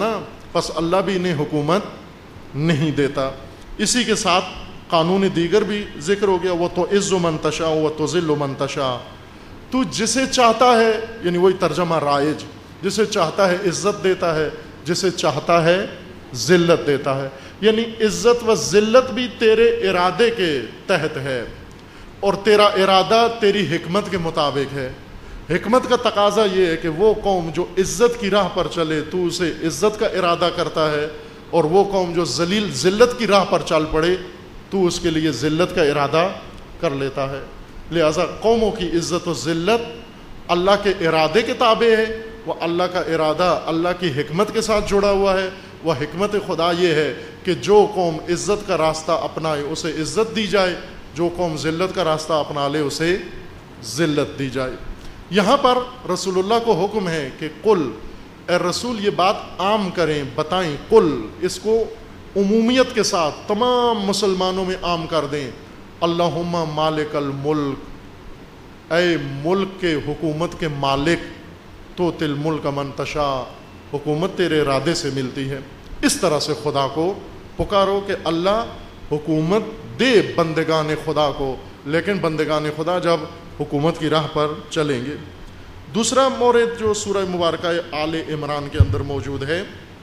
پس اللہ بھی انہیں حکومت نہیں دیتا. اسی کے ساتھ قانون دیگر بھی ذکر ہو گیا, وہ تو عز من تشاء و تو ذل من تشاء. تو جسے چاہتا ہے, یعنی وہی ترجمہ رائج, جسے چاہتا ہے عزت دیتا ہے, جسے چاہتا ہے ذلت دیتا ہے. یعنی عزت و ذلت بھی تیرے ارادے کے تحت ہے, اور تیرا ارادہ تیری حکمت کے مطابق ہے. حکمت کا تقاضا یہ ہے کہ وہ قوم جو عزت کی راہ پر چلے تو اسے عزت کا ارادہ کرتا ہے, اور وہ قوم جو ذلیل ذلت کی راہ پر چل پڑے تو اس کے لیے ذلت کا ارادہ کر لیتا ہے. لہذا قوموں کی عزت و ذلت اللہ کے ارادے کے تابع ہے. وہ اللہ کا ارادہ اللہ کی حکمت کے ساتھ جڑا ہوا ہے. وہ حکمت خدا یہ ہے کہ جو قوم عزت کا راستہ اپنائے اسے عزت دی جائے, جو قوم ذلت کا راستہ اپنا لے اسے ذلت دی جائے. یہاں پر رسول اللہ کو حکم ہے کہ قل, اے رسول یہ بات عام کریں, بتائیں. قل, اس کو عمومیت کے ساتھ تمام مسلمانوں میں عام کر دیں. اللہم مالک الملک, اے ملک کے حکومت کے مالک, تو تل ملک من تشاء, حکومت تیرے ارادے سے ملتی ہے. اس طرح سے خدا کو پکارو کہ اللہ حکومت دے بندگان خدا کو, لیکن بندگان خدا جب حکومت کی راہ پر چلیں گے. دوسرا مورد جو سورہ مبارکہ آل عمران کے اندر موجود ہے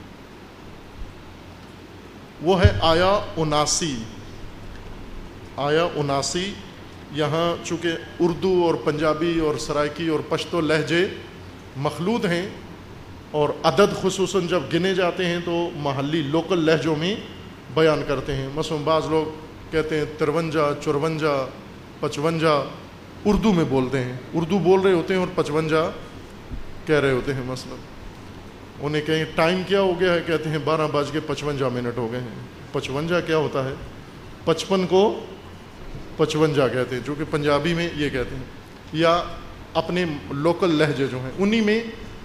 وہ ہے آیا اناسی. آیا اناسی, یہاں چونکہ اردو اور پنجابی اور سرائکی اور پشتو لہجے مخلوط ہیں, اور عدد خصوصاً جب گنے جاتے ہیں تو محلی لوکل لہجوں میں بیان کرتے ہیں. مثلا بعض لوگ کہتے ہیں ترونجا, چورونجا, پچونجا, اردو میں بولتے ہیں, اردو بول رہے ہوتے ہیں اور پچونجا کہہ رہے ہوتے ہیں. مثلا انہیں کہیں ٹائم کیا ہو گیا ہے, کہتے ہیں بارہ بج کے پچونجا منٹ ہو گئے ہیں. پچونجا کیا ہوتا ہے؟ پچپن کو پچونجا کہتے ہیں, جو کہ پنجابی میں یہ کہتے ہیں. یا اپنے لوکل لہجے جو ہیں انہی میں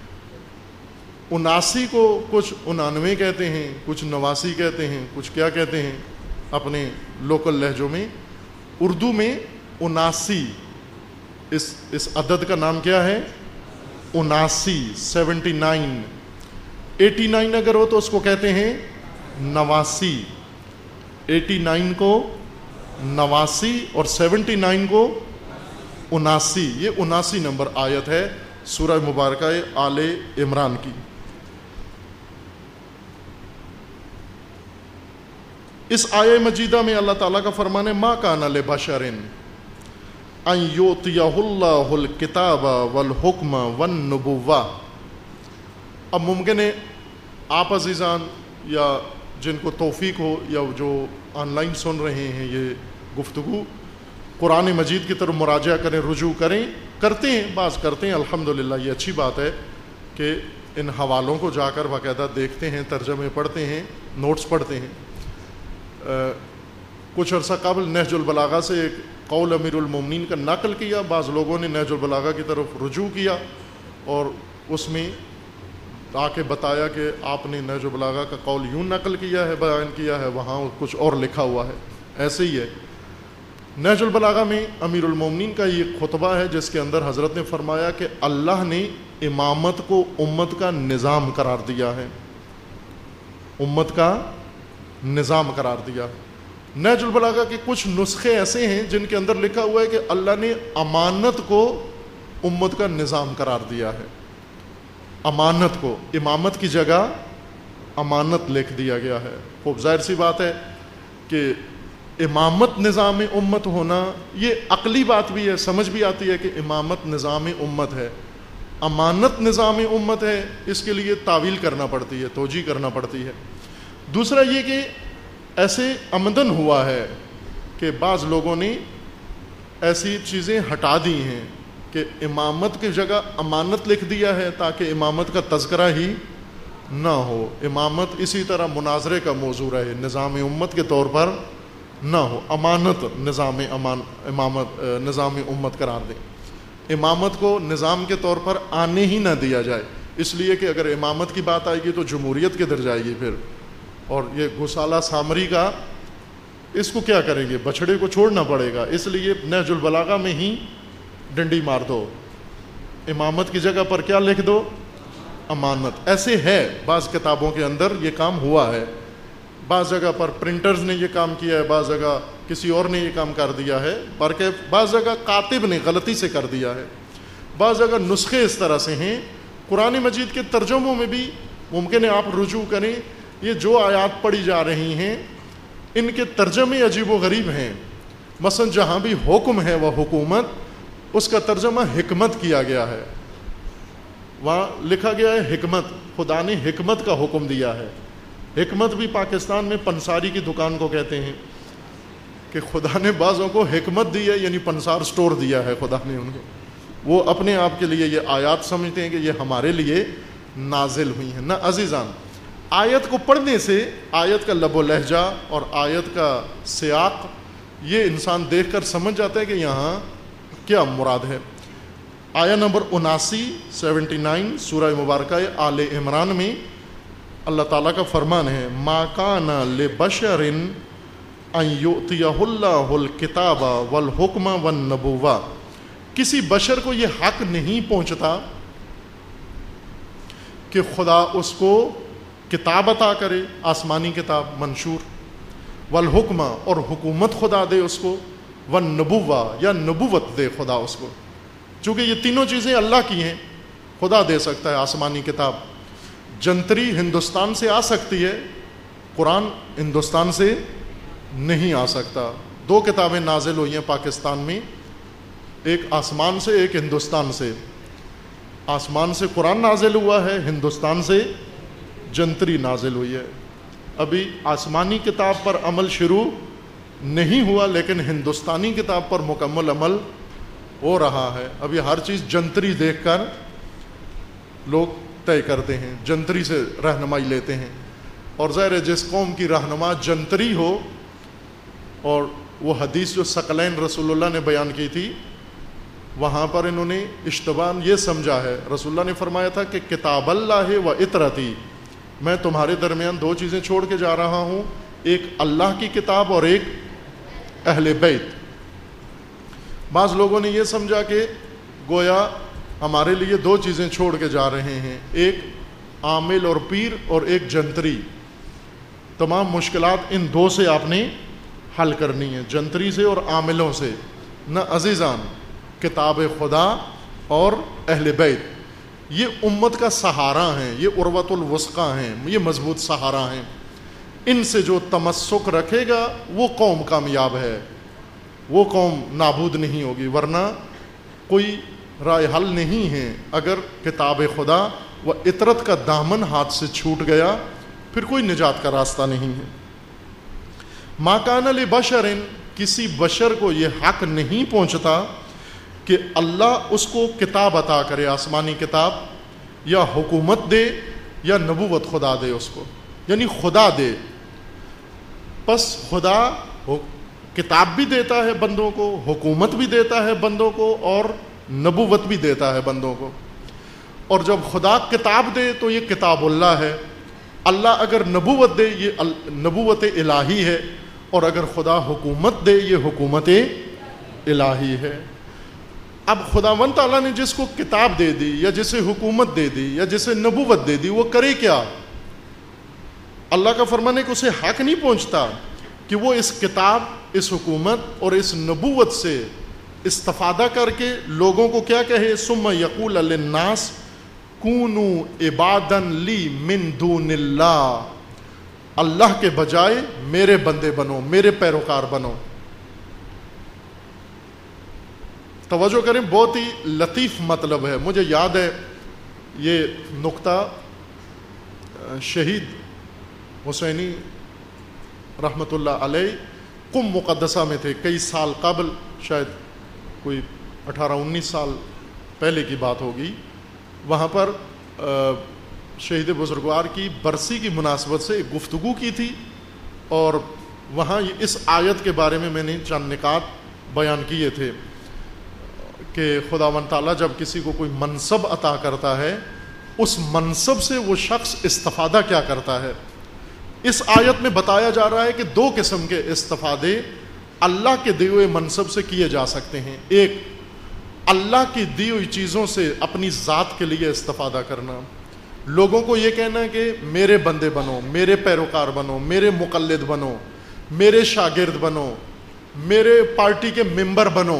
اناسی کو کچھ انانوے کہتے ہیں, کچھ نواسی کہتے ہیں, کچھ کیا کہتے ہیں اپنے لوکل لہجوں میں. اردو میں اناسی, اس اس عدد کا نام کیا ہے؟ اناسی. سیونٹی نائن, ایٹی نائن اگر ہو تو اس کو کہتے ہیں نواسی. ایٹی نائن کو نواسی اور سیونٹی نائن کو اناسی. یہ اناسی نمبر آیت ہے سورہ مبارکہ آل عمران کی. اس آیہ مجیدہ میں اللہ تعالیٰ کا فرمان ہے ما کان لبشر ان یؤتیہ اللہ الکتاب والحکم والنبوہ. اب ممکن ہے آپ عزیزان یا جن کو توفیق ہو یا جو آن لائن سن رہے ہیں یہ گفتگو, قرآن مجید کی طرف مراجعہ کریں, رجوع کریں, کرتے ہیں, بعض کرتے ہیں, الحمدللہ یہ اچھی بات ہے کہ ان حوالوں کو جا کر باقاعدہ دیکھتے ہیں, ترجمے پڑھتے ہیں, نوٹس پڑھتے ہیں. کچھ عرصہ قبل نہج البلاغہ سے ایک قول امیر المومنین کا نقل کیا, بعض لوگوں نے نہج البلاغہ کی طرف رجوع کیا اور اس میں آ کے بتایا کہ آپ نے نہج البلاغہ کا قول یوں نقل کیا ہے, بیان کیا ہے, وہاں کچھ اور لکھا ہوا ہے. ایسے ہی ہے. نہج البلاغہ میں امیر المومنین کا یہ خطبہ ہے جس کے اندر حضرت نے فرمایا کہ اللہ نے امامت کو امت کا نظام قرار دیا ہے, امت کا نظام قرار دیا. نہج البلاغہ کے کچھ نسخے ایسے ہیں جن کے اندر لکھا ہوا ہے کہ اللہ نے امانت کو امت کا نظام قرار دیا ہے. امانت کو امامت کی جگہ امانت لکھ دیا گیا ہے. خوب ظاہر سی بات ہے کہ امامت نظام امت ہونا یہ عقلی بات بھی ہے, سمجھ بھی آتی ہے کہ امامت نظام امت ہے. امانت نظام امت ہے, اس کے لیے تعویل کرنا پڑتی ہے, توجیہ کرنا پڑتی ہے. دوسرا یہ کہ ایسے آمدن ہوا ہے کہ بعض لوگوں نے ایسی چیزیں ہٹا دی ہیں کہ امامت کی جگہ امانت لکھ دیا ہے تاکہ امامت کا تذکرہ ہی نہ ہو. امامت اسی طرح مناظرے کا موضوع رہے, نظام امت کے طور پر نہ ہو. امانت نظام امان امامت نظام امت قرار دیں. امامت کو نظام کے طور پر آنے ہی نہ دیا جائے, اس لیے کہ اگر امامت کی بات آئے گی تو جمہوریت کدھر جائے گی پھر. اور یہ گھسالہ سامری کا اس کو کیا کریں گے, بچھڑے کو چھوڑنا پڑے گا. اس لیے نہج البلاغہ میں ہی ڈنڈی مار دو, امامت کی جگہ پر کیا لکھ دو, امانت. ایسے ہے بعض کتابوں کے اندر یہ کام ہوا ہے, بعض جگہ پر پرنٹرز نے یہ کام کیا ہے, بعض جگہ کسی اور نے یہ کام کر دیا ہے, بلکہ بعض جگہ کاتب نے غلطی سے کر دیا ہے, بعض جگہ نسخے اس طرح سے ہیں. قرآن مجید کے ترجموں میں بھی ممکن ہے آپ رجوع کریں, یہ جو آیات پڑھی جا رہی ہیں ان کے ترجمے عجیب و غریب ہیں. مثلا جہاں بھی حکم ہے وہ حکومت, اس کا ترجمہ حکمت کیا گیا ہے, وہاں لکھا گیا ہے حکمت. خدا نے حکمت کا حکم دیا ہے. حکمت بھی پاکستان میں پنساری کی دکان کو کہتے ہیں کہ خدا نے بعضوں کو حکمت دی ہے, یعنی پنسار سٹور دیا ہے خدا نے ان کو. وہ اپنے آپ کے لیے یہ آیات سمجھتے ہیں کہ یہ ہمارے لیے نازل ہوئی ہیں. نہ عزیزان, آیت کو پڑھنے سے آیت کا لب و لہجہ اور آیت کا سیاق یہ انسان دیکھ کر سمجھ جاتا ہے کہ یہاں کیا مراد ہے. آیا نمبر اناسی سیونٹی نائن سورہ مبارکہ آل عمران میں اللہ تعالیٰ کا فرمان ہے, ما کان لبشر ان یؤتیہ اللہ الکتاب والحکم والنبوہ. کسی بشر کو یہ حق نہیں پہنچتا کہ خدا اس کو کتاب عطا کرے, آسمانی کتاب منشور, والحکم اور حکومت خدا دے اس کو, والنبوہ یا نبوت دے خدا اس کو. چونکہ یہ تینوں چیزیں اللہ کی ہیں, خدا دے سکتا ہے آسمانی کتاب. جنتری ہندوستان سے آ سکتی ہے, قرآن ہندوستان سے نہیں آ سکتا. دو کتابیں نازل ہوئی ہیں پاکستان میں, ایک آسمان سے ایک ہندوستان سے. آسمان سے قرآن نازل ہوا ہے, ہندوستان سے جنتری نازل ہوئی ہے. ابھی آسمانی کتاب پر عمل شروع نہیں ہوا, لیکن ہندوستانی کتاب پر مکمل عمل ہو رہا ہے. ابھی ہر چیز جنتری دیکھ کر لوگ طے کرتے ہیں, جنتری سے رہنمائی لیتے ہیں. اور ظاہر ہے جس قوم کی رہنما جنتری ہو, اور وہ حدیث جو ثقلین رسول اللہ نے بیان کی تھی, وہاں پر انہوں نے اشتباہ یہ سمجھا ہے. رسول اللہ نے فرمایا تھا کہ کتاب اللہ و اطرتی, میں تمہارے درمیان دو چیزیں چھوڑ کے جا رہا ہوں, ایک اللہ کی کتاب اور ایک اہل بیت. بعض لوگوں نے یہ سمجھا کہ گویا ہمارے لیے دو چیزیں چھوڑ کے جا رہے ہیں, ایک عامل اور پیر اور ایک جنتری. تمام مشکلات ان دو سے آپ نے حل کرنی ہے, جنتری سے اور عاملوں سے. نہ عزیزان, کتاب خدا اور اہل بیت یہ امت کا سہارا ہیں, یہ عروۃ الوثقی ہیں, یہ مضبوط سہارا ہیں. ان سے جو تمسک رکھے گا وہ قوم کامیاب ہے, وہ قوم نابود نہیں ہوگی. ورنہ کوئی رائے حل نہیں ہے. اگر کتاب خدا و اطرت کا دامن ہاتھ سے چھوٹ گیا پھر کوئی نجات کا راستہ نہیں ہے. ما کان لبشر, کسی بشر کو یہ حق نہیں پہنچتا کہ اللہ اس کو کتاب عطا کرے, آسمانی کتاب, یا حکومت دے یا نبوت خدا دے اس کو, یعنی خدا دے. پس خدا کتاب بھی دیتا ہے بندوں کو, حکومت بھی دیتا ہے بندوں کو, اور نبوت بھی دیتا ہے بندوں کو. اور جب خدا کتاب دے تو یہ کتاب اللہ ہے, اللہ اگر نبوت دے یہ نبوت الہی ہے, اور اگر خدا حکومت دے یہ حکومت الہی ہے. اب خداوند تعالیٰ نے جس کو کتاب دے دی, یا جسے حکومت دے دی, یا جسے نبوت دے دی, وہ کرے کیا؟ اللہ کا فرمان ہے کہ اسے حق نہیں پہنچتا کہ وہ اس کتاب, اس حکومت اور اس نبوت سے استفادہ کر کے لوگوں کو کیا کہے, ثم یقول للناس کونوا عبادا لی من دون اللہ, اللہ کے بجائے میرے بندے بنو, میرے پیروکار بنو. توجہ کریں, بہت ہی لطیف مطلب ہے. مجھے یاد ہے یہ نقطہ شہید حسینی رحمۃ اللہ علیہ قم مقدسہ میں تھے, کئی سال قبل, شاید کوئی اٹھارہ انیس سال پہلے کی بات ہوگی. وہاں پر شہید بزرگوار کی برسی کی مناسبت سے ایک گفتگو کی تھی, اور وہاں اس آیت کے بارے میں میں نے چند نکات بیان کیے تھے کہ خداوند تعالیٰ جب کسی کو کوئی منصب عطا کرتا ہے, اس منصب سے وہ شخص استفادہ کیا کرتا ہے. اس آیت میں بتایا جا رہا ہے کہ دو قسم کے استفادے اللہ کے دیے ہوئے منصب سے کیے جا سکتے ہیں. ایک اللہ کی دی ہوئی چیزوں سے اپنی ذات کے لیے استفادہ کرنا, لوگوں کو یہ کہنا ہے کہ میرے بندے بنو، میرے پیروکار بنو، میرے مقلد بنو، میرے شاگرد بنو، میرے پارٹی کے ممبر بنو.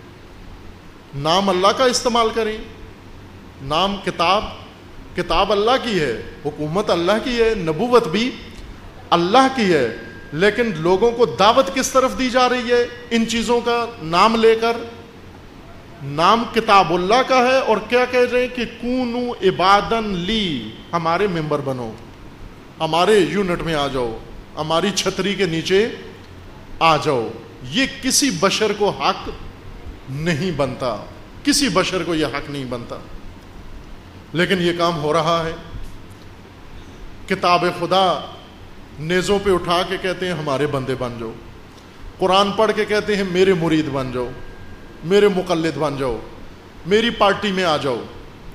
نام اللہ کا استعمال کریں. نام کتاب کتاب اللہ کی ہے، حکومت اللہ کی ہے، نبوت بھی اللہ کی ہے، لیکن لوگوں کو دعوت کس طرف دی جا رہی ہے؟ ان چیزوں کا نام لے کر. نام کتاب اللہ کا ہے اور کیا کہہ رہے ہیں کہ کونو عبادن لی، ہمارے ممبر بنو، ہمارے یونٹ میں آ جاؤ، ہماری چھتری کے نیچے آ جاؤ. یہ کسی بشر کو حق نہیں بنتا، کسی بشر کو یہ حق نہیں بنتا، لیکن یہ کام ہو رہا ہے. کتاب خدا نیزوں پہ اٹھا کے کہتے ہیں ہمارے بندے بن جاؤ، قرآن پڑھ کے کہتے ہیں میرے مرید بن جاؤ، میرے مقلد بن جاؤ، میری پارٹی میں آ جاؤ.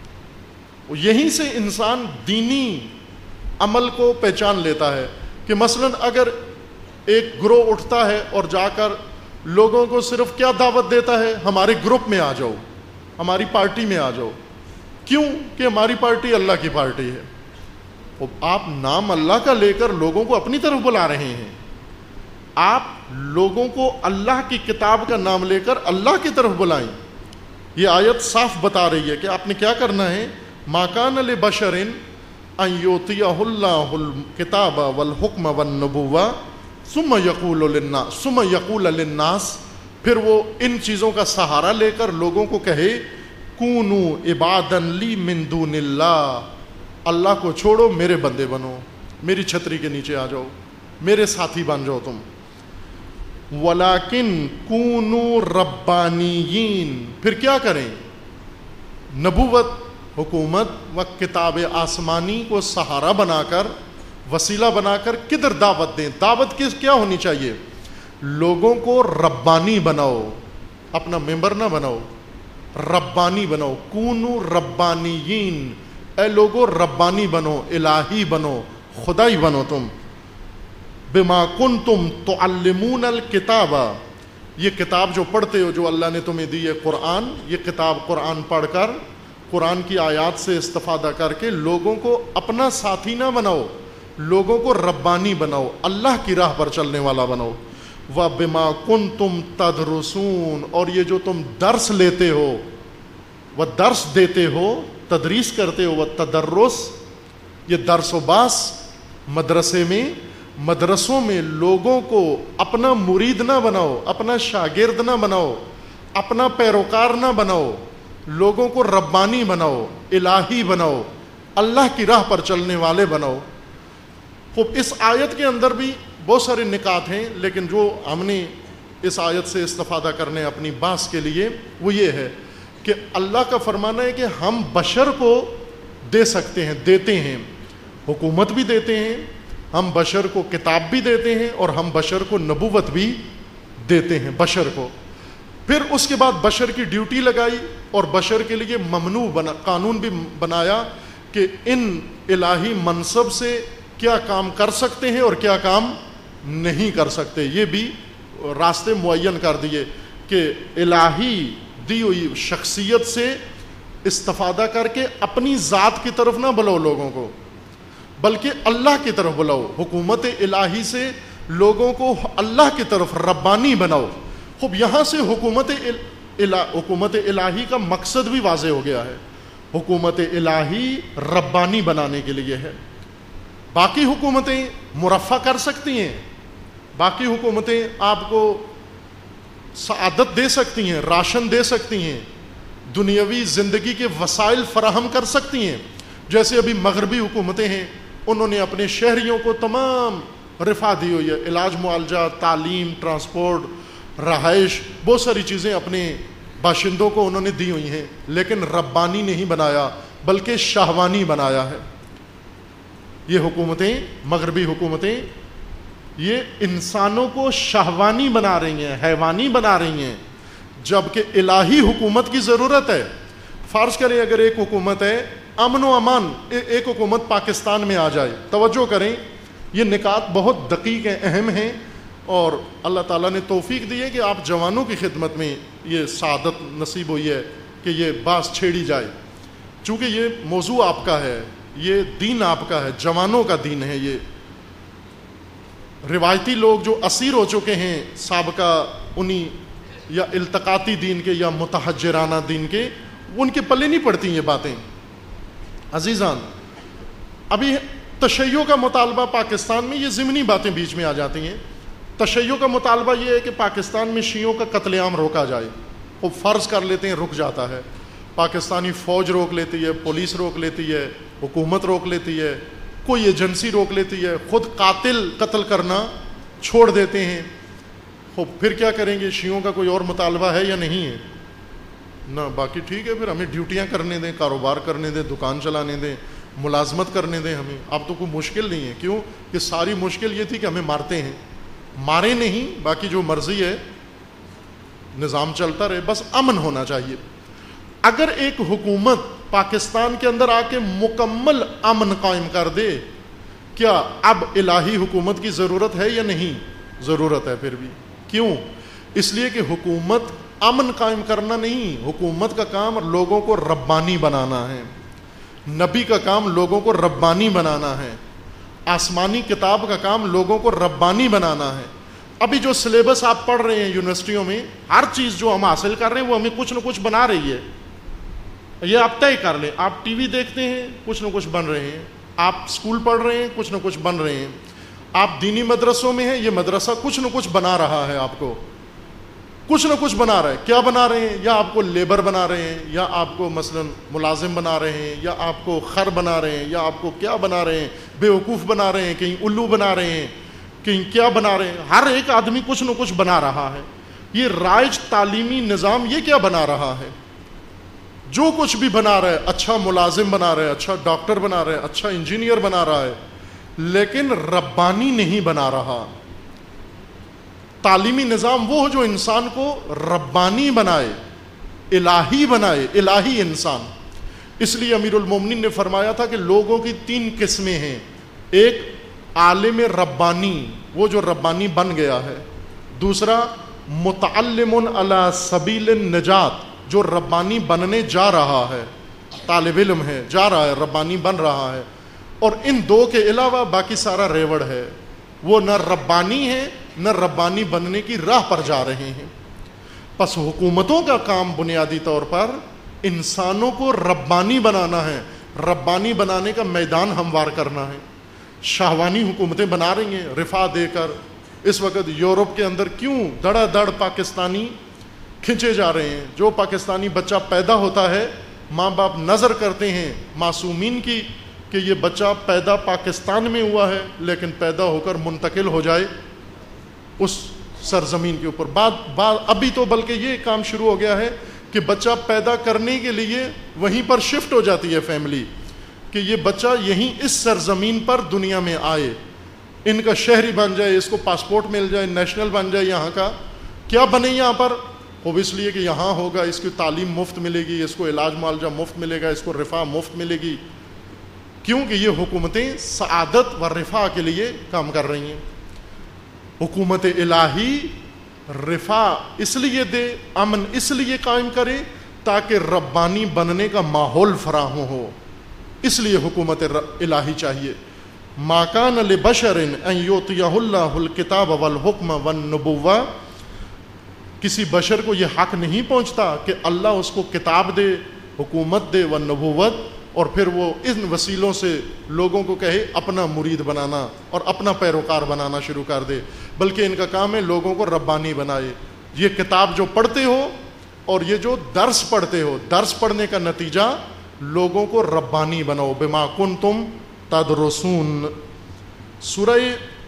یہیں سے انسان دینی عمل کو پہچان لیتا ہے کہ مثلا اگر ایک گروہ اٹھتا ہے اور جا کر لوگوں کو صرف کیا دعوت دیتا ہے؟ ہمارے گروپ میں آ جاؤ، ہماری پارٹی میں آ جاؤ. کیوں؟ کہ ہماری پارٹی اللہ کی پارٹی ہے. آپ نام اللہ کا لے کر لوگوں کو اپنی طرف بلا رہے ہیں. آپ لوگوں کو اللہ کی کتاب کا نام لے کر اللہ کی طرف بلائیں. یہ آیت صاف بتا رہی ہے کہ آپ نے کیا کرنا ہے. ما کان لبشر ان یؤتیہ اللہ الکتاب والحکم والنبوہ ثم یقول للناس ثم یقول للناس، پھر وہ ان چیزوں کا سہارا لے کر لوگوں کو کہے کونو عبادا لی من دون اللہ، اللہ کو چھوڑو، میرے بندے بنو، میری چھتری کے نیچے آ جاؤ، میرے ساتھی بن جاؤ تم. ولیکن کونو ربانیین، پھر کیا کریں؟ نبوت، حکومت و کتاب آسمانی کو سہارا بنا کر، وسیلہ بنا کر کدھر دعوت دیں. دعوت کس کیا ہونی چاہیے؟ لوگوں کو ربانی بناؤ، اپنا ممبر نہ بناؤ، ربانی بناؤ. کونو ربانیین، اے لوگو ربانی بنو، الہی بنو، خدائی بنو تم. بما کنتم تعلمون الکتاب، یہ کتاب جو پڑھتے ہو، جو اللہ نے تمہیں دی ہے قرآن، یہ کتاب قرآن پڑھ کر، قرآن کی آیات سے استفادہ کر کے لوگوں کو اپنا ساتھی نہ بناؤ، لوگوں کو ربانی بناؤ، اللہ کی راہ پر چلنے والا بناؤ. وَبِمَا كُنْتُمْ تَدْرُسُونَ، اور یہ جو تم درس لیتے ہو، وہ درس دیتے ہو، تدریس کرتے ہو. وہ تدرس، یہ درس و باس مدرسے میں، مدرسوں میں لوگوں کو اپنا مرید نہ بناؤ، اپنا شاگرد نہ بناؤ، اپنا پیروکار نہ بناؤ، لوگوں کو ربانی بناؤ، الہی بناؤ، اللہ کی راہ پر چلنے والے بناؤ. خوب اس آیت کے اندر بھی بہت سارے نکات ہیں، لیکن جو ہم نے اس آیت سے استفادہ کرنے اپنی بحث کے لیے وہ یہ ہے کہ اللہ کا فرمانا ہے کہ ہم بشر کو دے سکتے ہیں، دیتے ہیں، حکومت بھی دیتے ہیں، ہم بشر کو کتاب بھی دیتے ہیں، اور ہم بشر کو نبوت بھی دیتے ہیں بشر کو. پھر اس کے بعد بشر کی ڈیوٹی لگائی اور بشر کے لیے ممنوع بنا، قانون بھی بنایا کہ ان الہی منصب سے کیا کام کر سکتے ہیں اور کیا کام نہیں کر سکتے. یہ بھی راستے معین کر دیے کہ الہی دی ہوئی شخصیت سے استفادہ کر کے اپنی ذات کی طرف نہ بلاؤ لوگوں کو، بلکہ اللہ کی طرف بلاؤ. حکومت الہی سے لوگوں کو اللہ کی طرف ربانی بناؤ. خوب یہاں سے حکومت الہ حکومت الہی کا مقصد بھی واضح ہو گیا ہے. حکومت الہی ربانی بنانے کے لیے ہے. باقی حکومتیں مرفع کر سکتی ہیں، باقی حکومتیں آپ کو سعادت دے سکتی ہیں، راشن دے سکتی ہیں، دنیاوی زندگی کے وسائل فراہم کر سکتی ہیں. جیسے ابھی مغربی حکومتیں ہیں، انہوں نے اپنے شہریوں کو تمام رفاہ دی ہوئی ہے، علاج معالجہ، تعلیم، ٹرانسپورٹ، رہائش، بہت ساری چیزیں اپنے باشندوں کو انہوں نے دی ہوئی ہیں، لیکن ربانی نہیں بنایا بلکہ شہوانی بنایا ہے. یہ حکومتیں، مغربی حکومتیں، یہ انسانوں کو شہوانی بنا رہی ہیں، حیوانی بنا رہی ہیں، جبکہ الہی حکومت کی ضرورت ہے. فرض کریں اگر ایک حکومت ہے، امن و امان، ایک حکومت پاکستان میں آ جائے، توجہ کریں، یہ نکات بہت دقیق ہیں، اہم ہیں، اور اللہ تعالیٰ نے توفیق دی ہے کہ آپ جوانوں کی خدمت میں یہ سعادت نصیب ہوئی ہے کہ یہ بات چھیڑی جائے. چونکہ یہ موضوع آپ کا ہے، یہ دین آپ کا ہے، جوانوں کا دین ہے. یہ روایتی لوگ جو اسیر ہو چکے ہیں سابقہ انہی یا التقاطی دین کے یا متحجرانہ دین کے، ان کے پلے نہیں پڑتی یہ باتیں. عزیزان، ابھی تشیع کا مطالبہ پاکستان میں، یہ ضمنی باتیں بیچ میں آ جاتی ہیں. تشیع کا مطالبہ یہ ہے کہ پاکستان میں شیعوں کا قتل عام روکا جائے. وہ فرض کر لیتے ہیں رک جاتا ہے، پاکستانی فوج روک لیتی ہے، پولیس روک لیتی ہے، حکومت روک لیتی ہے، کوئی ایجنسی روک لیتی ہے، خود قاتل قتل کرنا چھوڑ دیتے ہیں. پھر کیا کریں گے؟ شیعوں کا کوئی اور مطالبہ ہے یا نہیں ہے؟ نہ. باقی ٹھیک ہے، پھر ہمیں ڈیوٹیاں کرنے دیں، کاروبار کرنے دیں، دکان چلانے دیں، ملازمت کرنے دیں ہمیں. اب تو کوئی مشکل نہیں ہے. کیوں کہ ساری مشکل یہ تھی کہ ہمیں مارتے ہیں. مارے نہیں، باقی جو مرضی ہے نظام چلتا رہے، بس امن ہونا چاہیے. اگر ایک حکومت پاکستان کے اندر آ کے مکمل امن قائم کر دے، کیا اب الہی حکومت کی ضرورت ہے یا نہیں؟ ضرورت ہے. پھر بھی کیوں؟ اس لیے کہ حکومت امن قائم کرنا نہیں، حکومت کا کام لوگوں کو ربانی بنانا ہے. نبی کا کام لوگوں کو ربانی بنانا ہے. آسمانی کتاب کا کام لوگوں کو ربانی بنانا ہے. ابھی جو سلیبس آپ پڑھ رہے ہیں یونیورسٹیوں میں، ہر چیز جو ہم حاصل کر رہے ہیں وہ ہمیں کچھ نہ کچھ بنا رہی ہے. یہ آپ طے کر لیں. آپ ٹی وی دیکھتے ہیں، کچھ نہ کچھ بن رہے ہیں. آپ اسکول پڑھ رہے ہیں، کچھ نہ کچھ بن رہے ہیں. آپ دینی مدرسوں میں ہیں، یہ مدرسہ کچھ نہ کچھ بنا رہا ہے. آپ کو کچھ نہ کچھ بنا رہا ہے. کیا بنا رہے ہیں؟ یا آپ کو لیبر بنا رہے ہیں، یا آپ کو مثلا ملازم بنا رہے ہیں، یا آپ کو خر بنا رہے ہیں، یا آپ کو کیا بنا رہے ہیں؟ بیوقوف بنا رہے ہیں، کہیں الو بنا رہے ہیں، کہیں کیا بنا رہے ہیں. ہر ایک آدمی کچھ نہ کچھ بنا رہا ہے. یہ رائج تعلیمی نظام یہ کیا بنا رہا ہے؟ جو کچھ بھی بنا رہا ہے، اچھا ملازم بنا رہا ہے، اچھا ڈاکٹر بنا رہا ہے، اچھا انجینئر بنا رہا ہے، لیکن ربانی نہیں بنا رہا. تعلیمی نظام وہ جو انسان کو ربانی بنائے، الہی بنائے، الہی انسان. اس لیے امیر المومنین نے فرمایا تھا کہ لوگوں کی تین قسمیں ہیں. ایک عالم ربانی، وہ جو ربانی بن گیا ہے. دوسرا متعلم علی سبیل النجات، جو ربانی بننے جا رہا ہے، طالب علم ہے، جا رہا ہے، ربانی بن رہا ہے. اور ان دو کے علاوہ باقی سارا ریوڑ ہے. وہ نہ ربانی ہے نہ ربانی بننے کی راہ پر جا رہے ہیں. پس حکومتوں کا کام بنیادی طور پر انسانوں کو ربانی بنانا ہے، ربانی بنانے کا میدان ہموار کرنا ہے. شاہوانی حکومتیں بنا رہی ہیں رفاہ دے کر. اس وقت یورپ کے اندر کیوں دڑا دڑ پاکستانی کھنچے جا رہے ہیں. جو پاکستانی بچہ پیدا ہوتا ہے، ماں باپ نظر کرتے ہیں معصومین کی کہ یہ بچہ پیدا پاکستان میں ہوا ہے لیکن پیدا ہو کر منتقل ہو جائے اس سرزمین کے اوپر. بعد بعد ابھی تو بلکہ یہ کام شروع ہو گیا ہے کہ بچہ پیدا کرنے کے لیے وہیں پر شفٹ ہو جاتی ہے فیملی، کہ یہ بچہ یہیں اس سرزمین پر دنیا میں آئے، ان کا شہری بن جائے، اس کو پاسپورٹ مل جائے، نیشنل بن جائے یہاں کا. کیا بنے یہاں پر؟ وہ اس لیے کہ یہاں ہوگا، اس کی تعلیم مفت ملے گی، اس کو علاج معالجہ مفت ملے گا، اس کو رفاہ مفت ملے گی. کیونکہ یہ حکومتیں سعادت و رفاہ کے لیے کام کر رہی ہیں. حکومت الہی رفاہ اس لیے دے، امن اس لیے قائم کرے تاکہ ربانی بننے کا ماحول فراہم ہو. اس لیے حکومت الہی چاہیے. ما کان لبشر ان یؤتیہ اللہ الکتاب والحکم والنبوہ، کسی بشر کو یہ حق نہیں پہنچتا کہ اللہ اس کو کتاب دے، حکومت دے، والنبوت، اور پھر وہ ان وسیلوں سے لوگوں کو کہے اپنا مرید بنانا اور اپنا پیروکار بنانا شروع کر دے. بلکہ ان کا کام ہے لوگوں کو ربانی بنائے. یہ کتاب جو پڑھتے ہو اور یہ جو درس پڑھتے ہو، درس پڑھنے کا نتیجہ لوگوں کو ربانی بناؤ. بما کنتم تدرسون. سورہ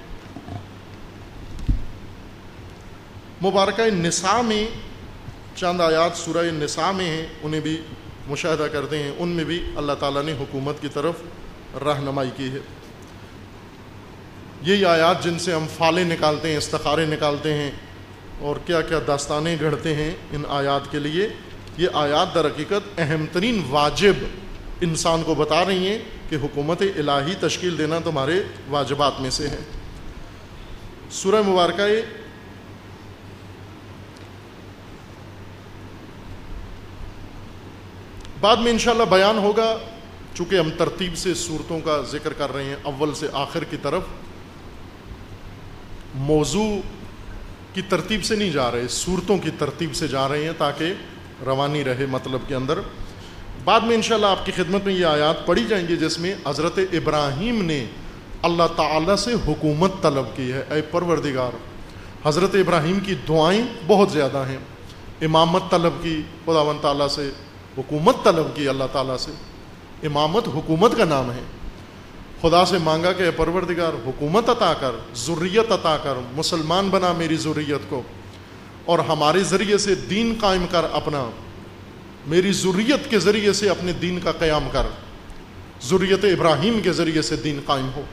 مبارکہ نساء میں چند آیات سورہ نساء میں ہیں، انہیں بھی مشاہدہ کرتے ہیں. ان میں بھی اللہ تعالیٰ نے حکومت کی طرف رہنمائی کی ہے. یہی آیات جن سے ہم فالے نکالتے ہیں، استخارے نکالتے ہیں اور کیا کیا داستانیں گھڑتے ہیں ان آیات کے لیے. یہ آیات در حقیقت اہم ترین واجب انسان کو بتا رہی ہیں کہ حکومت الہی تشکیل دینا تمہارے واجبات میں سے ہے. سورہ مبارکہ بعد میں انشاءاللہ بیان ہوگا. چونکہ ہم ترتیب سے صورتوں کا ذکر کر رہے ہیں اول سے آخر کی طرف، موضوع کی ترتیب سے نہیں جا رہے، صورتوں کی ترتیب سے جا رہے ہیں تاکہ روانی رہے مطلب کے اندر۔ بعد میں انشاءاللہ آپ کی خدمت میں یہ آیات پڑھی جائیں گی جس میں حضرت ابراہیم نے اللہ تعالیٰ سے حکومت طلب کی ہے۔ اے پروردگار، حضرت ابراہیم کی دعائیں بہت زیادہ ہیں، امامت طلب کی خداوند تعالیٰ سے، حکومت طلب کی اللہ تعالیٰ سے۔ امامت حکومت کا نام ہے۔ خدا سے مانگا کہ اے پروردگار حکومت عطا کر، ذریت عطا کر، مسلمان بنا میری ذریت کو، اور ہمارے ذریعے سے دین قائم کر اپنا، میری ذریت کے ذریعے سے اپنے دین کا قیام کر، ذریت ابراہیم کے ذریعے سے دین قائم ہو۔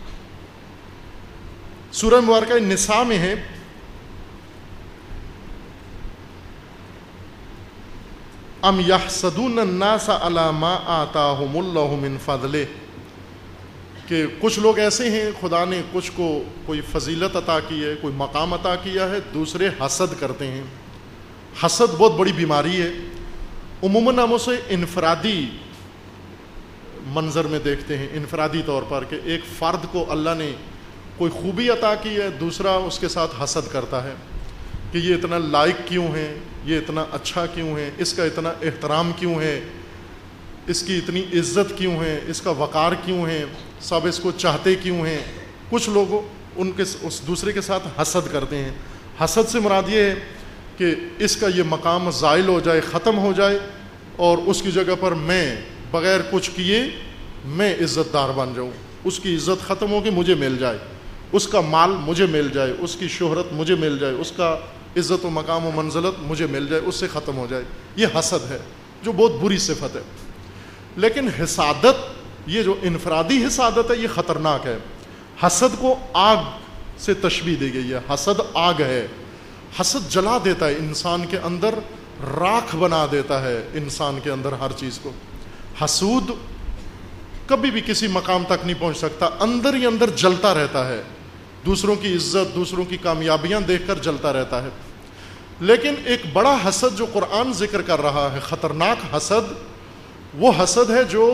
سورہ مبارکہ نساء میں ہے ام یحسدون الناس علی ما آتاہم اللہ من فضلہ، کہ کچھ لوگ ایسے ہیں خدا نے کچھ کو کوئی فضیلت عطا کی ہے، کوئی مقام عطا کیا ہے، دوسرے حسد کرتے ہیں۔ حسد بہت بڑی بیماری ہے، عموماً ہم اسے انفرادی منظر میں دیکھتے ہیں، انفرادی طور پر کہ ایک فرد کو اللہ نے کوئی خوبی عطا کی ہے، دوسرا اس کے ساتھ حسد کرتا ہے کہ یہ اتنا لائق کیوں ہے، یہ اتنا اچھا کیوں ہے، اس کا اتنا احترام کیوں ہے، اس کی اتنی عزت کیوں ہے، اس کا وقار کیوں ہے، سب اس کو چاہتے کیوں ہیں۔ کچھ لوگ ان کے اس دوسرے کے ساتھ حسد کرتے ہیں۔ حسد سے مراد یہ ہے کہ اس کا یہ مقام زائل ہو جائے، ختم ہو جائے، اور اس کی جگہ پر میں بغیر کچھ کیے میں عزت دار بن جاؤں، اس کی عزت ختم ہو کے مجھے مل جائے، اس کا مال مجھے مل جائے، اس کی شہرت مجھے مل جائے، اس کا عزت و مقام و منزلت مجھے مل جائے، اس سے ختم ہو جائے۔ یہ حسد ہے جو بہت بری صفت ہے۔ لیکن حسادت، یہ جو انفرادی حسادت ہے، یہ خطرناک ہے۔ حسد کو آگ سے تشبیہ دی گئی ہے۔ حسد آگ ہے، حسد جلا دیتا ہے انسان کے اندر، راکھ بنا دیتا ہے انسان کے اندر ہر چیز کو۔ حسود کبھی بھی کسی مقام تک نہیں پہنچ سکتا، اندر ہی اندر جلتا رہتا ہے، دوسروں کی عزت، دوسروں کی کامیابیاں دیکھ کر جلتا رہتا ہے۔ لیکن ایک بڑا حسد جو قرآن ذکر کر رہا ہے، خطرناک حسد، وہ حسد ہے جو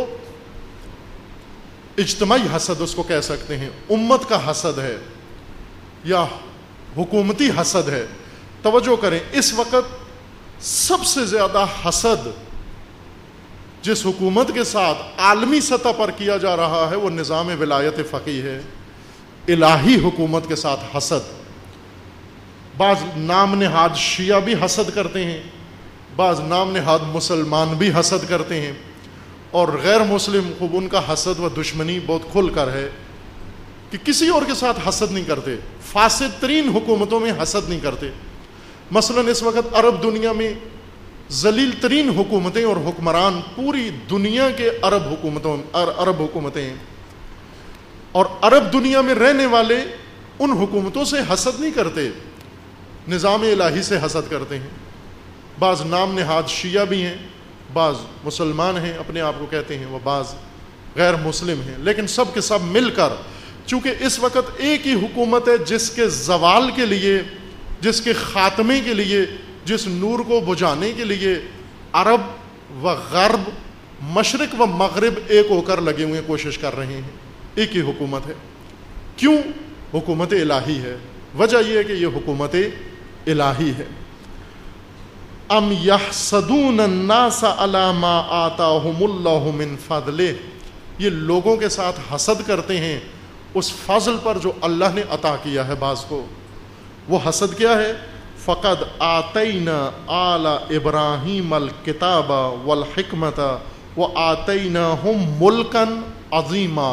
اجتماعی حسد اس کو کہہ سکتے ہیں، امت کا حسد ہے یا حکومتی حسد ہے۔ توجہ کریں، اس وقت سب سے زیادہ حسد جس حکومت کے ساتھ عالمی سطح پر کیا جا رہا ہے وہ نظام ولایت فقیہ ہے، الہی حکومت کے ساتھ حسد۔ بعض نام نہاد شیعہ بھی حسد کرتے ہیں، بعض نام نہاد مسلمان بھی حسد کرتے ہیں، اور غیر مسلم خوب ان کا حسد و دشمنی بہت کھل کر ہے کہ کسی اور کے ساتھ حسد نہیں کرتے، فاسد ترین حکومتوں میں حسد نہیں کرتے۔ مثلا اس وقت عرب دنیا میں ذلیل ترین حکومتیں اور حکمران پوری دنیا کے عرب حکومتوں عرب حکومتیں ہیں، اور عرب دنیا میں رہنے والے ان حکومتوں سے حسد نہیں کرتے، نظام الہی سے حسد کرتے ہیں۔ بعض نام نہاد شیعہ بھی ہیں، بعض مسلمان ہیں اپنے آپ کو کہتے ہیں، وہ بعض غیر مسلم ہیں، لیکن سب کے سب مل کر، چونکہ اس وقت ایک ہی حکومت ہے جس کے زوال کے لیے، جس کے خاتمے کے لیے، جس نور کو بجھانے کے لیے عرب و غرب، مشرق و مغرب ایک ہو کر لگے ہوئے کوشش کر رہے ہیں۔ ایک ہی حکومت ہے۔ کیوں؟ حکومت الہی ہے۔ وجہ یہ ہے کہ یہ حکومت الہی ہے۔ ام یحسدون الناس علی ما آتاہم اللہ من فضلہ، یہ لوگوں کے ساتھ حسد کرتے ہیں اس فضل پر جو اللہ نے عطا کیا ہے بعض کو۔ وہ حسد کیا ہے؟ فقد آتینا آل ابراہیم الکتاب والحکمت وآتیناہم ملکا عظیما۔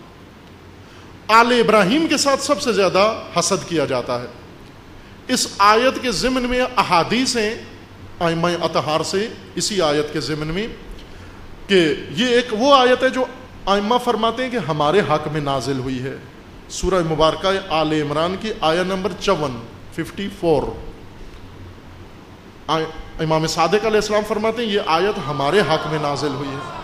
آل ابراہیم کے ساتھ سب سے زیادہ حسد کیا جاتا ہے۔ اس آیت کے ضمن میں احادیث ہیں ائمہ اطہار سے اسی آیت کے ضمن میں کہ یہ ایک وہ آیت ہے جو ائمہ فرماتے ہیں کہ ہمارے حق میں نازل ہوئی ہے۔ سورہ مبارکہ آل عمران کی آیت نمبر چون ففٹی فور، امام صادق علیہ السلام فرماتے ہیں یہ آیت ہمارے حق میں نازل ہوئی ہے۔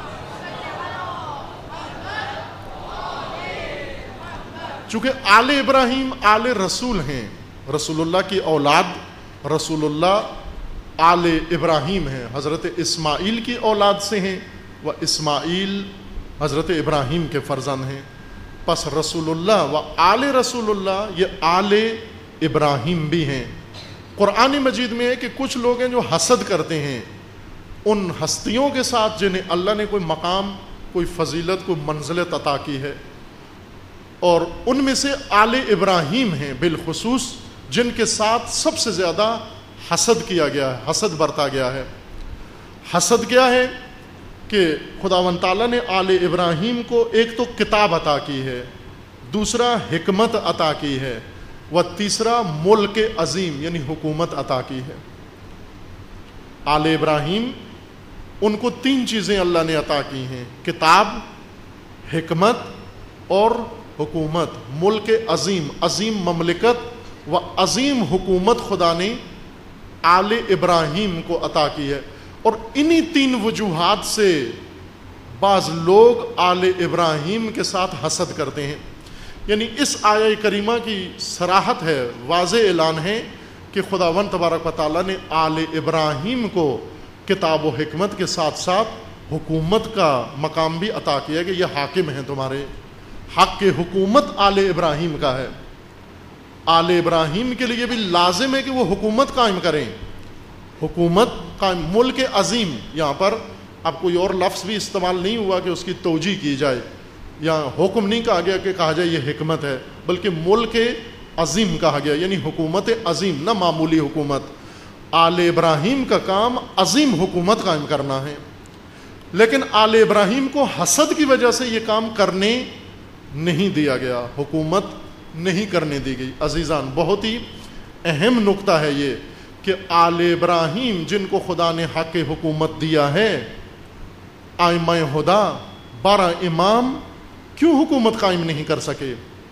چونکہ آل ابراہیم آل رسول ہیں، رسول اللہ کی اولاد رسول اللہ آل ابراہیم ہیں، حضرت اسماعیل کی اولاد سے ہیں، وہ اسماعیل حضرت ابراہیم کے فرزند ہیں. پس رسول اللہ و آل رسول اللہ یہ آل ابراہیم بھی ہیں. قرآن مجید میں ہے کہ کچھ لوگ ہیں جو حسد کرتے ہیں ان ہستیوں کے ساتھ جنہیں اللہ نے کوئی مقام، کوئی فضیلت، کوئی منزلت عطا کی ہے، اور ان میں سے آل ابراہیم ہیں بالخصوص جن کے ساتھ سب سے زیادہ حسد کیا گیا ہے، حسد برتا گیا ہے. حسد کیا ہے کہ خداوند تعالیٰ نے آل ابراہیم کو ایک تو کتاب عطا کی ہے، دوسرا حکمت عطا کی ہے، و تیسرا ملک عظیم یعنی حکومت عطا کی ہے. آل ابراہیم ان کو تین چیزیں اللہ نے عطا کی ہیں، کتاب، حکمت اور حکومت. ملک عظیم، عظیم مملکت و عظیم حکومت خدا نے آل ابراہیم کو عطا کی ہے. اور انہی تین وجوہات سے بعض لوگ آل ابراہیم کے ساتھ حسد کرتے ہیں. یعنی اس آیہ کریمہ کی صراحت ہے، واضح اعلان ہے کہ خداوند تبارک و تعالیٰ نے آل ابراہیم کو کتاب و حکمت کے ساتھ ساتھ حکومت کا مقام بھی عطا کیا کہ یہ حاکم ہیں، تمہارے حق کی حکومت آل ابراہیم کا ہے. آل ابراہیم کے لیے بھی لازم ہے کہ وہ حکومت قائم کریں، حکومت قائم. ملک عظیم یہاں پر اب کوئی اور لفظ بھی استعمال نہیں ہوا کہ اس کی توجیہ کی جائے، یا حکم نہیں کہا گیا کہ کہا جائے یہ حکمت ہے، بلکہ ملک عظیم کہا گیا، یعنی حکومت عظیم، نہ معمولی حکومت. آل ابراہیم کا کام عظیم حکومت قائم کرنا ہے. لیکن آل ابراہیم کو حسد کی وجہ سے یہ کام کرنے نہیں دیا گیا، حکومت نہیں کرنے دی گئی. عزیزان، بہت ہی اہم نقطہ ہے یہ کہ آل ابراہیم جن کو خدا نے حق حکومت دیا ہے، ائمہ ہدی، بارہ امام، کیوں حکومت قائم نہیں کر سکے؟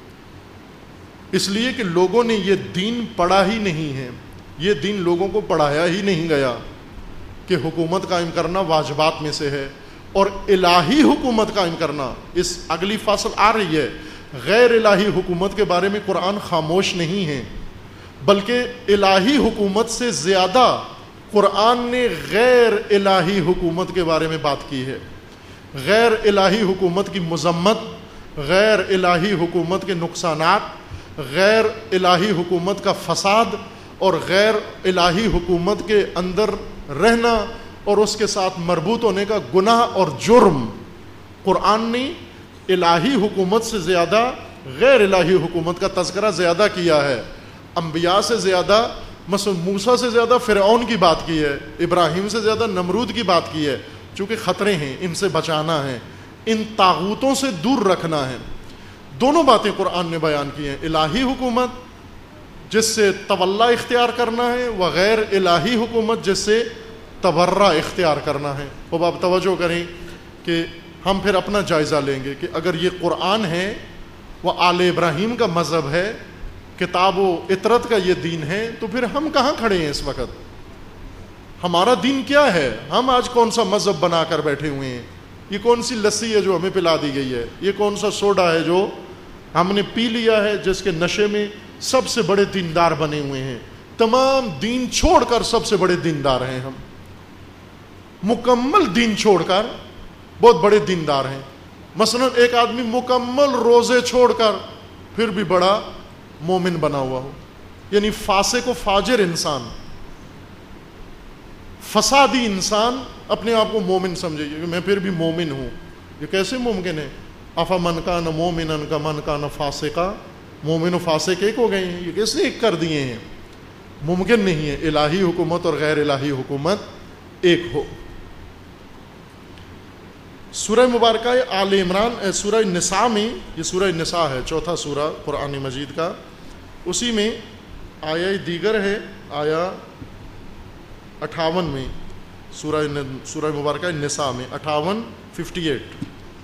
اس لیے کہ لوگوں نے یہ دین پڑھا ہی نہیں ہے، یہ دین لوگوں کو پڑھایا ہی نہیں گیا کہ حکومت قائم کرنا واجبات میں سے ہے. اور الہی حکومت قائم کرنا، اس اگلی فصل آ رہی ہے، غیر الہی حکومت کے بارے میں قرآن خاموش نہیں ہے، بلکہ الہی حکومت سے زیادہ قرآن نے غیر الہی حکومت کے بارے میں بات کی ہے. غیر الہی حکومت کی مذمت، غیر الہی حکومت کے نقصانات، غیر الہی حکومت کا فساد اور غیر الہی حکومت کے اندر رہنا اور اس کے ساتھ مربوط ہونے کا گناہ اور جرم، قرآن نے الہی حکومت سے زیادہ غیر الہی حکومت کا تذکرہ زیادہ کیا ہے. انبیاء سے زیادہ، مثلا موسیٰ سے زیادہ فرعون کی بات کی ہے، ابراہیم سے زیادہ نمرود کی بات کی ہے، چونکہ خطرے ہیں، ان سے بچانا ہے، ان طاغوتوں سے دور رکھنا ہے. دونوں باتیں قرآن نے بیان کی ہیں، الہی حکومت جس سے تولا اختیار کرنا ہے، وغیر الہی حکومت جس سے تبرہ اختیار کرنا ہے. اب آپ توجہ کریں کہ ہم پھر اپنا جائزہ لیں گے کہ اگر یہ قرآن ہے، وہ آل ابراہیم کا مذہب ہے، کتاب و اطرت کا یہ دین ہے، تو پھر ہم کہاں کھڑے ہیں اس وقت؟ ہمارا دین کیا ہے؟ ہم آج کون سا مذہب بنا کر بیٹھے ہوئے ہیں؟ یہ کون سی لسی ہے جو ہمیں پلا دی گئی ہے؟ یہ کون سا سوڈا ہے جو ہم نے پی لیا ہے، جس کے نشے میں سب سے بڑے دیندار بنے ہوئے ہیں؟ تمام دین چھوڑ کر سب سے بڑے دیندار ہیں ہم، مکمل دین چھوڑ کر بہت بڑے دیندار ہیں. مثلا ایک آدمی مکمل روزے چھوڑ کر پھر بھی بڑا مومن بنا ہوا ہو، یعنی فاسق و فاجر انسان، فسادی انسان اپنے آپ کو مومن سمجھے کہ میں پھر بھی مومن ہوں. یہ کیسے ممکن ہے؟ افمن کان مومنا کمن کان فاسقا، مومن و فاسق ایک ہو گئے ہیں؟ یہ کیسے ایک کر دیے ہیں؟ ممکن نہیں ہے الہی حکومت اور غیر الہی حکومت ایک ہو. سورہ مبارکہ آل عمران، سورہ نساء میں، یہ سورہ نساء ہے، چوتھا سورہ قرآن مجید کا، اسی میں آیہ دیگر ہے، آیہ اٹھاون میں، سورہ سورہ مبارکہ نساء میں اٹھاون ففٹی ایٹ.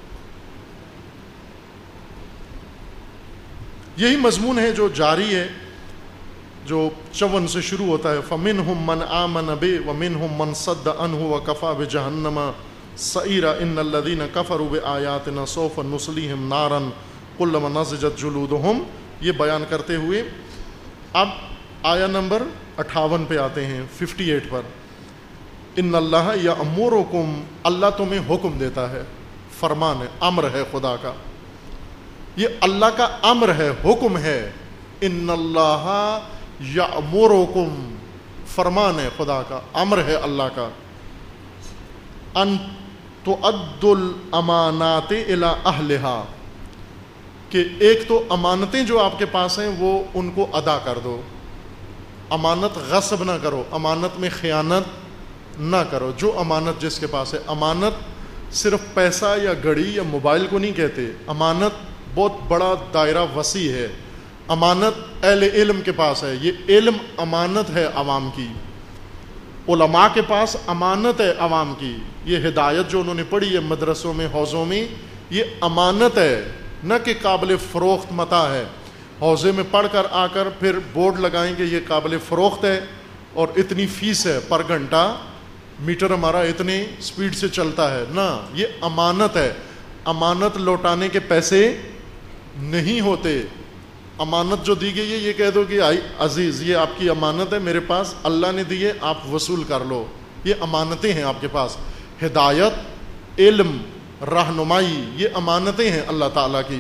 یہی مضمون ہے جو جاری ہے، جو چون سے شروع ہوتا ہے، فَمِنْهُمْ مَنْ آمَنَ بِهِ وَمِنْهُمْ مَنْ صَدَّ عَنْهُ وَكَفَى بِجَهَنَّمَ سَعِيرًا إِنَّ الَّذِينَ كَفَرُوا بِآيَاتِنَا سَوْفَ نُصْلِيهِمْ نَارًا كُلَّمَا نَضِجَتْ جُلُودُهُمْ، یہ بیان کرتے ہوئے اب آیا نمبر اٹھاون پہ آتے ہیں، ففٹی ایٹ پر. ان اللہ یأمرکم، اللہ تمہیں حکم دیتا ہے، فرمان ہے, امر ہے خدا کا, یہ اللہ کا امر ہے, حکم ہے. ان اللہ یأمرکم, فرمان ہے خدا کا, امر ہے اللہ کا. ان تؤدوا الامانات الی اہلہا, کہ ایک تو امانتیں جو آپ کے پاس ہیں وہ ان کو ادا کر دو, امانت غصب نہ کرو, امانت میں خیانت نہ کرو. جو امانت جس کے پاس ہے, امانت صرف پیسہ یا گھڑی یا موبائل کو نہیں کہتے, امانت بہت بڑا دائرہ وسیع ہے. امانت اہل علم کے پاس ہے, یہ علم امانت ہے عوام کی, علماء کے پاس امانت ہے عوام کی. یہ ہدایت جو انہوں نے پڑھی ہے مدرسوں میں, حوضوں میں, یہ امانت ہے, نہ کہ قابل فروخت متاع ہے. حوضے میں پڑھ کر آ کر پھر بورڈ لگائیں گے یہ قابل فروخت ہے اور اتنی فیس ہے پر گھنٹہ, میٹر ہمارا اتنے سپیڈ سے چلتا ہے. نہ, یہ امانت ہے. امانت لوٹانے کے پیسے نہیں ہوتے. امانت جو دی گئی ہے یہ کہہ دو کہ آئی عزیز یہ آپ کی امانت ہے میرے پاس, اللہ نے دی ہے, آپ وصول کر لو. یہ امانتیں ہیں آپ کے پاس. ہدایت, علم, رہنمائی, یہ امانتیں ہیں اللہ تعالیٰ کی.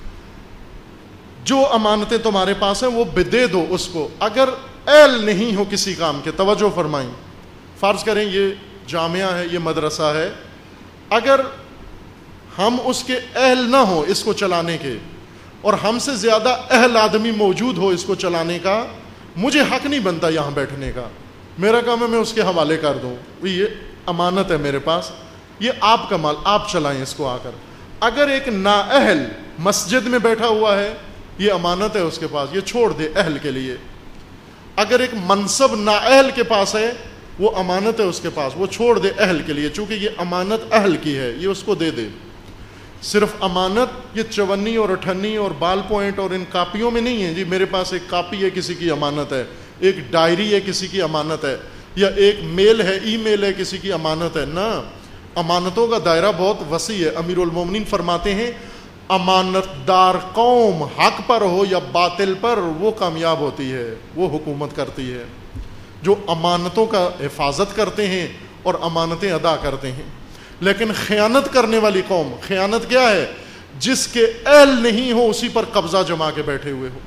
جو امانتیں تمہارے پاس ہیں وہ دے دو اس کو. اگر اہل نہیں ہو کسی کام کے, توجہ فرمائیں, فرض کریں یہ جامعہ ہے, یہ مدرسہ ہے, اگر ہم اس کے اہل نہ ہوں اس کو چلانے کے, اور ہم سے زیادہ اہل آدمی موجود ہو اس کو چلانے کا, مجھے حق نہیں بنتا یہاں بیٹھنے کا. میرا کام ہے میں اس کے حوالے کر دوں, یہ امانت ہے میرے پاس, یہ آپ کا مال, آپ چلائیں اس کو آ کر. اگر ایک نااہل مسجد میں بیٹھا ہوا ہے, یہ امانت ہے اس کے پاس, یہ چھوڑ دے اہل کے لیے. اگر ایک منصب نااہل کے پاس ہے, وہ امانت ہے اس کے پاس, وہ چھوڑ دے اہل کے لیے, چونکہ یہ امانت اہل کی ہے, یہ اس کو دے دے. صرف امانت یہ چونی اور اٹھنی اور بال پوائنٹ اور ان کاپیوں میں نہیں ہے. جی میرے پاس ایک کاپی ہے کسی کی امانت ہے, ایک ڈائری ہے کسی کی امانت ہے, یا ایک میل ہے, ای میل ہے کسی کی امانت ہے. نہ, امانتوں کا دائرہ بہت وسیع ہے. امیر المومنین فرماتے ہیں امانت دار قوم حق پر ہو یا باطل پر وہ کامیاب ہوتی ہے, وہ حکومت کرتی ہے. جو امانتوں کا حفاظت کرتے ہیں اور امانتیں ادا کرتے ہیں. لیکن خیانت کرنے والی قوم, خیانت کیا ہے؟ جس کے اہل نہیں ہو اسی پر قبضہ جما کے بیٹھے ہوئے ہو,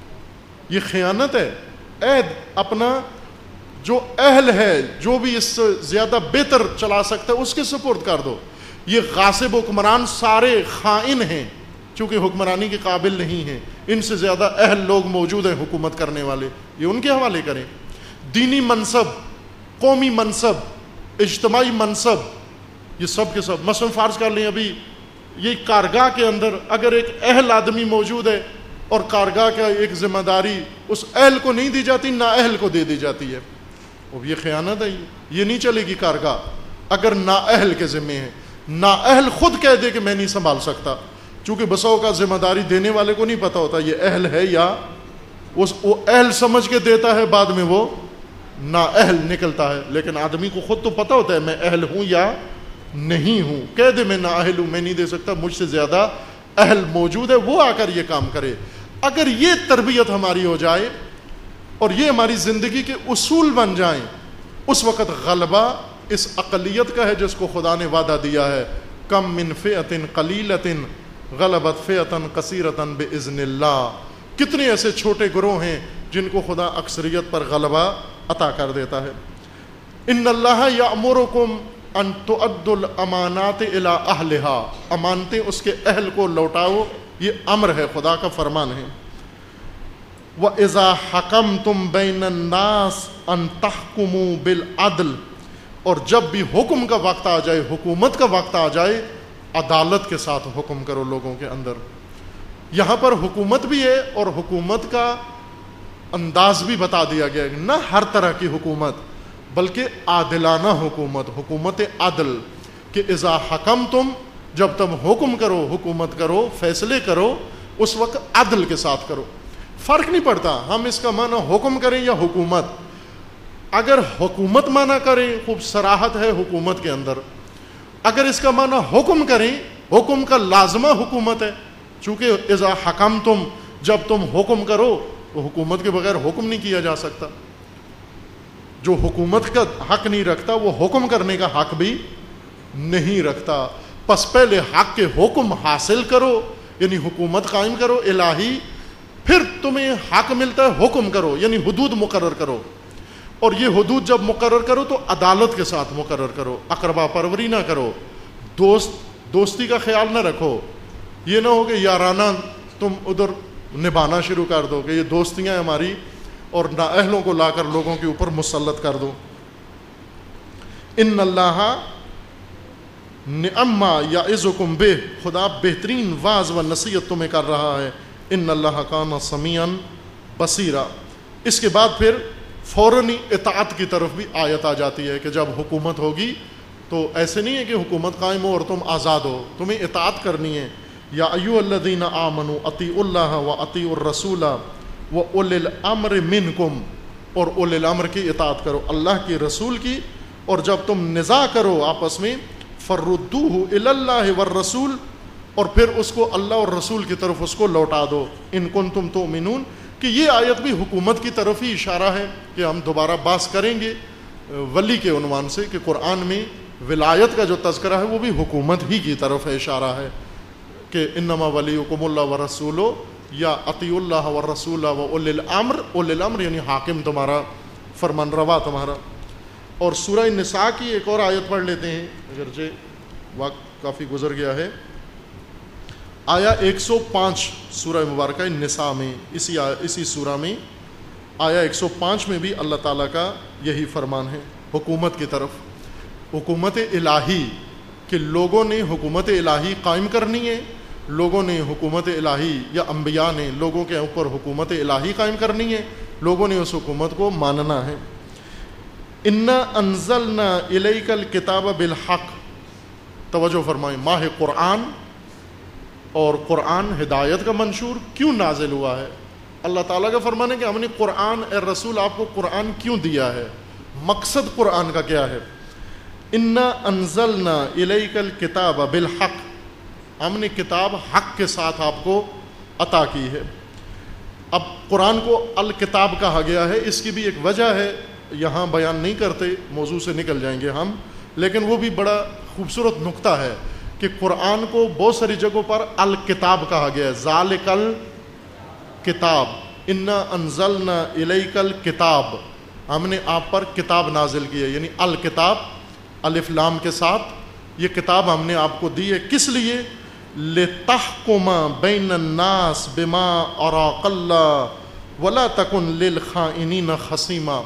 یہ خیانت ہے. عہد اپنا جو اہل ہے, جو بھی اس سے زیادہ بہتر چلا سکتا ہے اس کے سپرد کر دو. یہ غاصب حکمران سارے خائن ہیں چونکہ حکمرانی کے قابل نہیں ہیں, ان سے زیادہ اہل لوگ موجود ہیں حکومت کرنے والے, یہ ان کے حوالے کریں. دینی منصب, قومی منصب, اجتماعی منصب, یہ سب کے سب. مثلا فرض کر لیں ابھی یہ کارگاہ کے اندر اگر ایک اہل آدمی موجود ہے اور کارگاہ کا ایک ذمہ داری اس اہل کو نہیں دی جاتی, نا اہل کو دے دی جاتی ہے, اب یہ خیانت ہے. یہ نہیں چلے گی کارگاہ اگر نا اہل کے ذمے ہے. نا اہل خود کہہ دے کہ میں نہیں سنبھال سکتا, چونکہ بسوں کا ذمہ داری دینے والے کو نہیں پتا ہوتا یہ اہل ہے یا اس وہ اہل سمجھ کے دیتا ہے, بعد میں وہ نا اہل نکلتا ہے. لیکن آدمی کو خود تو پتا ہوتا ہے میں اہل ہوں یا نہیں ہوں, کہہ دے میں نا اہل ہوں, میں نہیں دے سکتا, مجھ سے زیادہ اہل موجود ہے, وہ آ کر یہ کام کرے. اگر یہ تربیت ہماری ہو جائے اور یہ ہماری زندگی کے اصول بن جائیں, اس وقت غلبہ اس اقلیت کا ہے جس کو خدا نے وعدہ دیا ہے, کم من فئۃ قلیلۃ غلبت فئۃ کثیرۃ باذن اللہ. کتنے ایسے چھوٹے گروہ ہیں جن کو خدا اکثریت پر غلبہ عطا کر دیتا ہے. ان اللہ یأمرکم ان تؤدوا الامانات الی اہلہا, امانتیں اس کے اہل کو لوٹاؤ, یہ امر ہے, خدا کا فرمان ہے. وَإِذَا حَكَمْتُمْ بَيْنَ النَّاسِ أَن تَحْكُمُوا بِالْعَدْلِ, اور جب بھی حکم کا وقت آ جائے, حکومت کا وقت آ جائے, عدالت کے ساتھ حکم کرو لوگوں کے اندر. یہاں پر حکومت بھی ہے اور حکومت کا انداز بھی بتا دیا گیا ہے, نہ ہر طرح کی حکومت بلکہ عادلانہ حکومت, حکومت عدل, کہ اذا حکمتم, جب تم حکم کرو, حکومت کرو, فیصلے کرو, اس وقت عدل کے ساتھ کرو. فرق نہیں پڑتا ہم اس کا معنی حکم کریں یا حکومت. اگر حکومت معنی کریں خوب صراحت ہے حکومت کے اندر, اگر اس کا معنی حکم کریں, حکم کا لازمہ حکومت ہے, چونکہ اذا حکمتم, جب تم حکم کرو, تو حکومت کے بغیر حکم نہیں کیا جا سکتا. جو حکومت کا حق نہیں رکھتا وہ حکم کرنے کا حق بھی نہیں رکھتا. پس پہلے حق کے حکم حاصل کرو، یعنی حکومت قائم کرو الہی، پھر تمہیں حق ملتا ہے حکم کرو، یعنی حدود مقرر کرو، اور یہ حدود جب مقرر کرو تو عدالت کے ساتھ مقرر کرو، اقربا پروری نہ کرو، دوست دوستی کا خیال نہ رکھو، یہ نہ ہو کہ یارانہ تم ادھر نبھانا شروع کر دو کہ یہ دوستیاں ہماری، اور نااہلوں کو لا کر لوگوں کے اوپر مسلط کر دو۔ ان اللہ نعم ما یعظکم بہ، خدا بہترین واعظ و نصیحت تمہیں کر رہا ہے، ان اللہ کان سمیعا بصیرا۔ اس کے بعد پھر فوراً اطاعت کی طرف بھی آیت آ جاتی ہے کہ جب حکومت ہوگی تو ایسے نہیں ہے کہ حکومت قائم ہو اور تم آزاد ہو، تمہیں اطاعت کرنی ہے۔ یا ایھا الذین آمنوا اطیعوا اللہ و اطیعوا الرسول و اولی الامر منکم، اور اولی الامر کی اطاعت کرو، اللہ کی رسول کی، اور جب تم نزاع کرو آپس میں فردوہ الی اللہ والرسول، اور پھر اس کو اللہ اور رسول کی طرف اس کو لوٹا دو، ان کنتم تؤمنون، کہ یہ آیت بھی حکومت کی طرف ہی اشارہ ہے کہ ہم دوبارہ بحث کریں گے ولی کے عنوان سے کہ قرآن میں ولایت کا جو تذکرہ ہے وہ بھی حکومت ہی کی طرف ہے، اشارہ ہے کہ انما ولیکم اللہ ورسولہ، یا اطیعوا اللہ والرسول و اولی الامر، اولی الامر یعنی حاکم تمہارا، فرمان روا تمہارا۔ اور سورہ نساء کی ایک اور آیت پڑھ لیتے ہیں، اگرچہ وقت کافی گزر گیا ہے، آیا ایک سو پانچ سورہ مبارکہ نساء میں، اسی اسی سورہ میں آیا ایک سو پانچ میں بھی اللہ تعالیٰ کا یہی فرمان ہے حکومت کی طرف، حکومت الہی، کہ لوگوں نے حکومت الہی قائم کرنی ہے، لوگوں نے حکومت الہی یا انبیاء نے لوگوں کے اوپر حکومت الہی قائم کرنی ہے، لوگوں نے اس حکومت کو ماننا ہے۔ انا انزلنا الیک الکتاب بالحق، توجہ فرمائیں، ماہ قرآن، اور قرآن ہدایت کا منشور کیوں نازل ہوا ہے؟ اللہ تعالیٰ کا فرمان ہے کہ ہم نے قرآن، اے رسول آپ کو قرآن کیوں دیا ہے، مقصد قرآن کا کیا ہے؟ انا انزلنا الیک الکتاب بالحق، ہم نے کتاب حق کے ساتھ آپ کو عطا کی ہے۔ اب قرآن کو الکتاب کہا گیا ہے، اس کی بھی ایک وجہ ہے، یہاں بیان نہیں کرتے، موضوع سے نکل جائیں گے ہم، لیکن وہ بھی بڑا خوبصورت نقطہ ہے کہ قرآن کو بہت ساری جگہوں پر الکتاب کہا گیا ہے، ذالک الکتاب، انا انزلنا الیک الکتاب، ہم نے آپ پر کتاب نازل کی ہے، یعنی الکتاب الف لام کے ساتھ، یہ کتاب ہم نے آپ کو دی ہے، کس لیے؟ لتحکم بین الناس بما اراک اللہ ولا تکن للخائنین خصیما،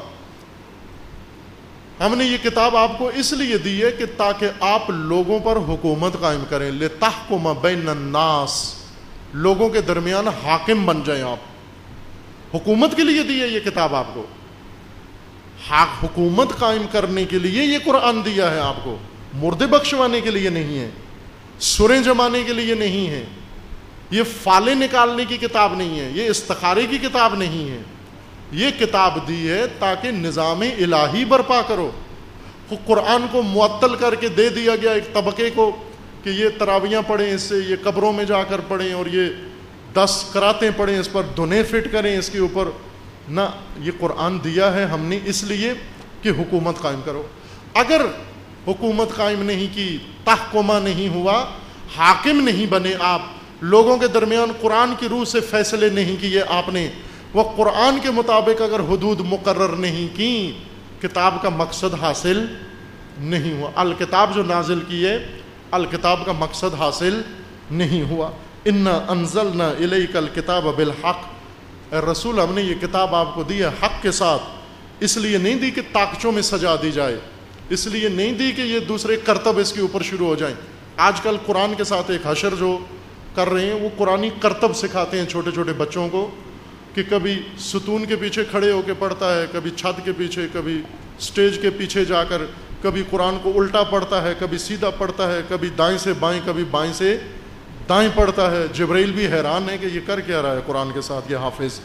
ہم نے یہ کتاب آپ کو اس لیے دی ہے کہ تاکہ آپ لوگوں پر حکومت قائم کریں، لتحکم بین الناس، لوگوں کے درمیان حاکم بن جائیں آپ، حکومت کے لیے دی ہے یہ کتاب آپ کو، حکومت قائم کرنے کے لیے یہ قرآن دیا ہے آپ کو، مردے بخشوانے کے لیے نہیں ہے، سریں جمانے کے لیے نہیں ہے، یہ فالے نکالنے کی کتاب نہیں ہے، یہ استخارے کی کتاب نہیں ہے، یہ کتاب دی ہے تاکہ نظام الہی برپا کرو۔ قرآن کو معطل کر کے دے دیا گیا ایک طبقے کو کہ یہ تراویاں پڑھیں، اس سے یہ قبروں میں جا کر پڑھیں، اور یہ دس کراتیں پڑھیں، اس پر دھنے فٹ کریں اس کے اوپر، نہ، یہ قرآن دیا ہے ہم نے اس لیے کہ حکومت قائم کرو۔ اگر حکومت قائم نہیں کی، تحکمہ نہیں ہوا، حاکم نہیں بنے آپ، لوگوں کے درمیان قرآن کی روح سے فیصلے نہیں کیے آپ نے، وہ قرآن کے مطابق اگر حدود مقرر نہیں کی، کتاب کا مقصد حاصل نہیں ہوا، الکتاب جو نازل کی ہے الکتاب کا مقصد حاصل نہیں ہوا۔ انا انزلنا الیک الکتاب بالحق، اے رسول ہم نے یہ کتاب آپ کو دی ہے حق کے ساتھ، اس لیے نہیں دی کہ طاقچوں میں سجا دی جائے، اس لیے نہیں دی کہ یہ دوسرے کرتب اس کے اوپر شروع ہو جائیں۔ آج کل قرآن کے ساتھ ایک حشر جو کر رہے ہیں، وہ قرآنی کرتب سکھاتے ہیں چھوٹے چھوٹے بچوں کو، کہ کبھی ستون کے پیچھے کھڑے ہو کے پڑھتا ہے، کبھی چھت کے پیچھے، کبھی سٹیج کے پیچھے جا کر، کبھی قرآن کو الٹا پڑھتا ہے، کبھی سیدھا پڑھتا ہے، کبھی دائیں سے بائیں، کبھی بائیں سے دائیں پڑھتا ہے۔ جبرائیل بھی حیران ہے کہ یہ کر کیا رہا ہے قرآن کے ساتھ یہ حافظ۔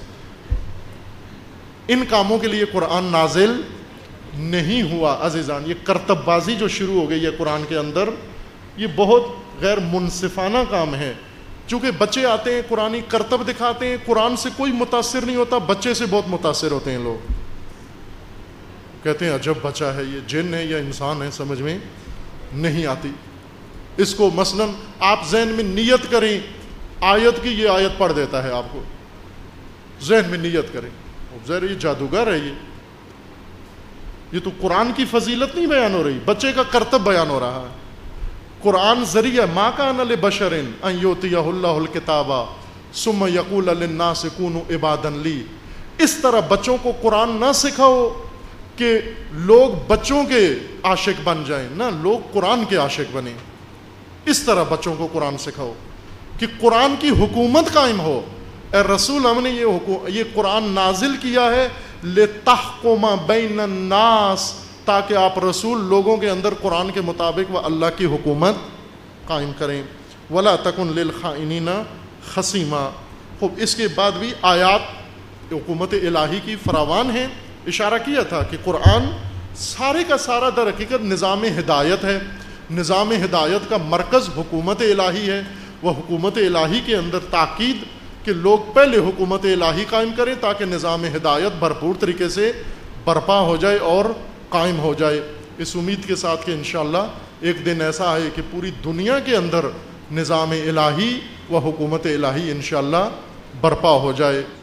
ان کاموں کے لیے قرآن نازل نہیں ہوا عزیزان، یہ کرتب بازی جو شروع ہو گئی ہے قرآن کے اندر، یہ بہت غیر منصفانہ کام ہے۔ چونکہ بچے آتے ہیں قرآنی کرتب دکھاتے ہیں، قرآن سے کوئی متاثر نہیں ہوتا، بچے سے بہت متاثر ہوتے ہیں لوگ، کہتے ہیں عجب بچہ ہے، یہ جن ہے یا انسان ہے، سمجھ میں نہیں آتی۔ اس کو مثلاً آپ ذہن میں نیت کریں آیت کی، یہ آیت پڑھ دیتا ہے آپ کو، ذہن میں نیت کریں، ظاہر یہ جادوگر ہے، یہ یہ تو قرآن کی فضیلت نہیں بیان ہو رہی، بچے کا کرتب بیان ہو رہا ہے۔ قرآن ذریعہ ما کان لبشر ان یؤتیہ اللہ الکتاب ثم یقول للناس کونوا عبادا لی، اس طرح بچوں کو قرآن نہ سکھاؤ کہ لوگ بچوں کے عاشق بن جائیں، نہ لوگ قرآن کے عاشق بنیں، اس طرح بچوں کو قرآن سکھاؤ کہ قرآن کی حکومت قائم ہو۔ اے رسول ہم نے یہ یہ قرآن نازل کیا ہے لتحکم بین الناس، تاکہ آپ رسول لوگوں کے اندر قرآن کے مطابق وہ اللہ کی حکومت قائم کریں۔ ولا تکن للخائنین خصیما۔ خوب اس کے بعد بھی آیات حکومت الہی کی فراوان ہیں۔ اشارہ کیا تھا کہ قرآن سارے کا سارا در حقیقت نظام ہدایت ہے، نظام ہدایت کا مرکز حکومت الہی ہے۔ وہ حکومت الہی کے اندر تاکید کہ لوگ پہلے حکومت الہی قائم کریں تاکہ نظام ہدایت بھرپور طریقے سے برپا ہو جائے اور قائم ہو جائے، اس امید کے ساتھ کہ انشاءاللہ ایک دن ایسا ہے کہ پوری دنیا کے اندر نظام الہی و حکومت الہی انشاءاللہ برپا ہو جائے۔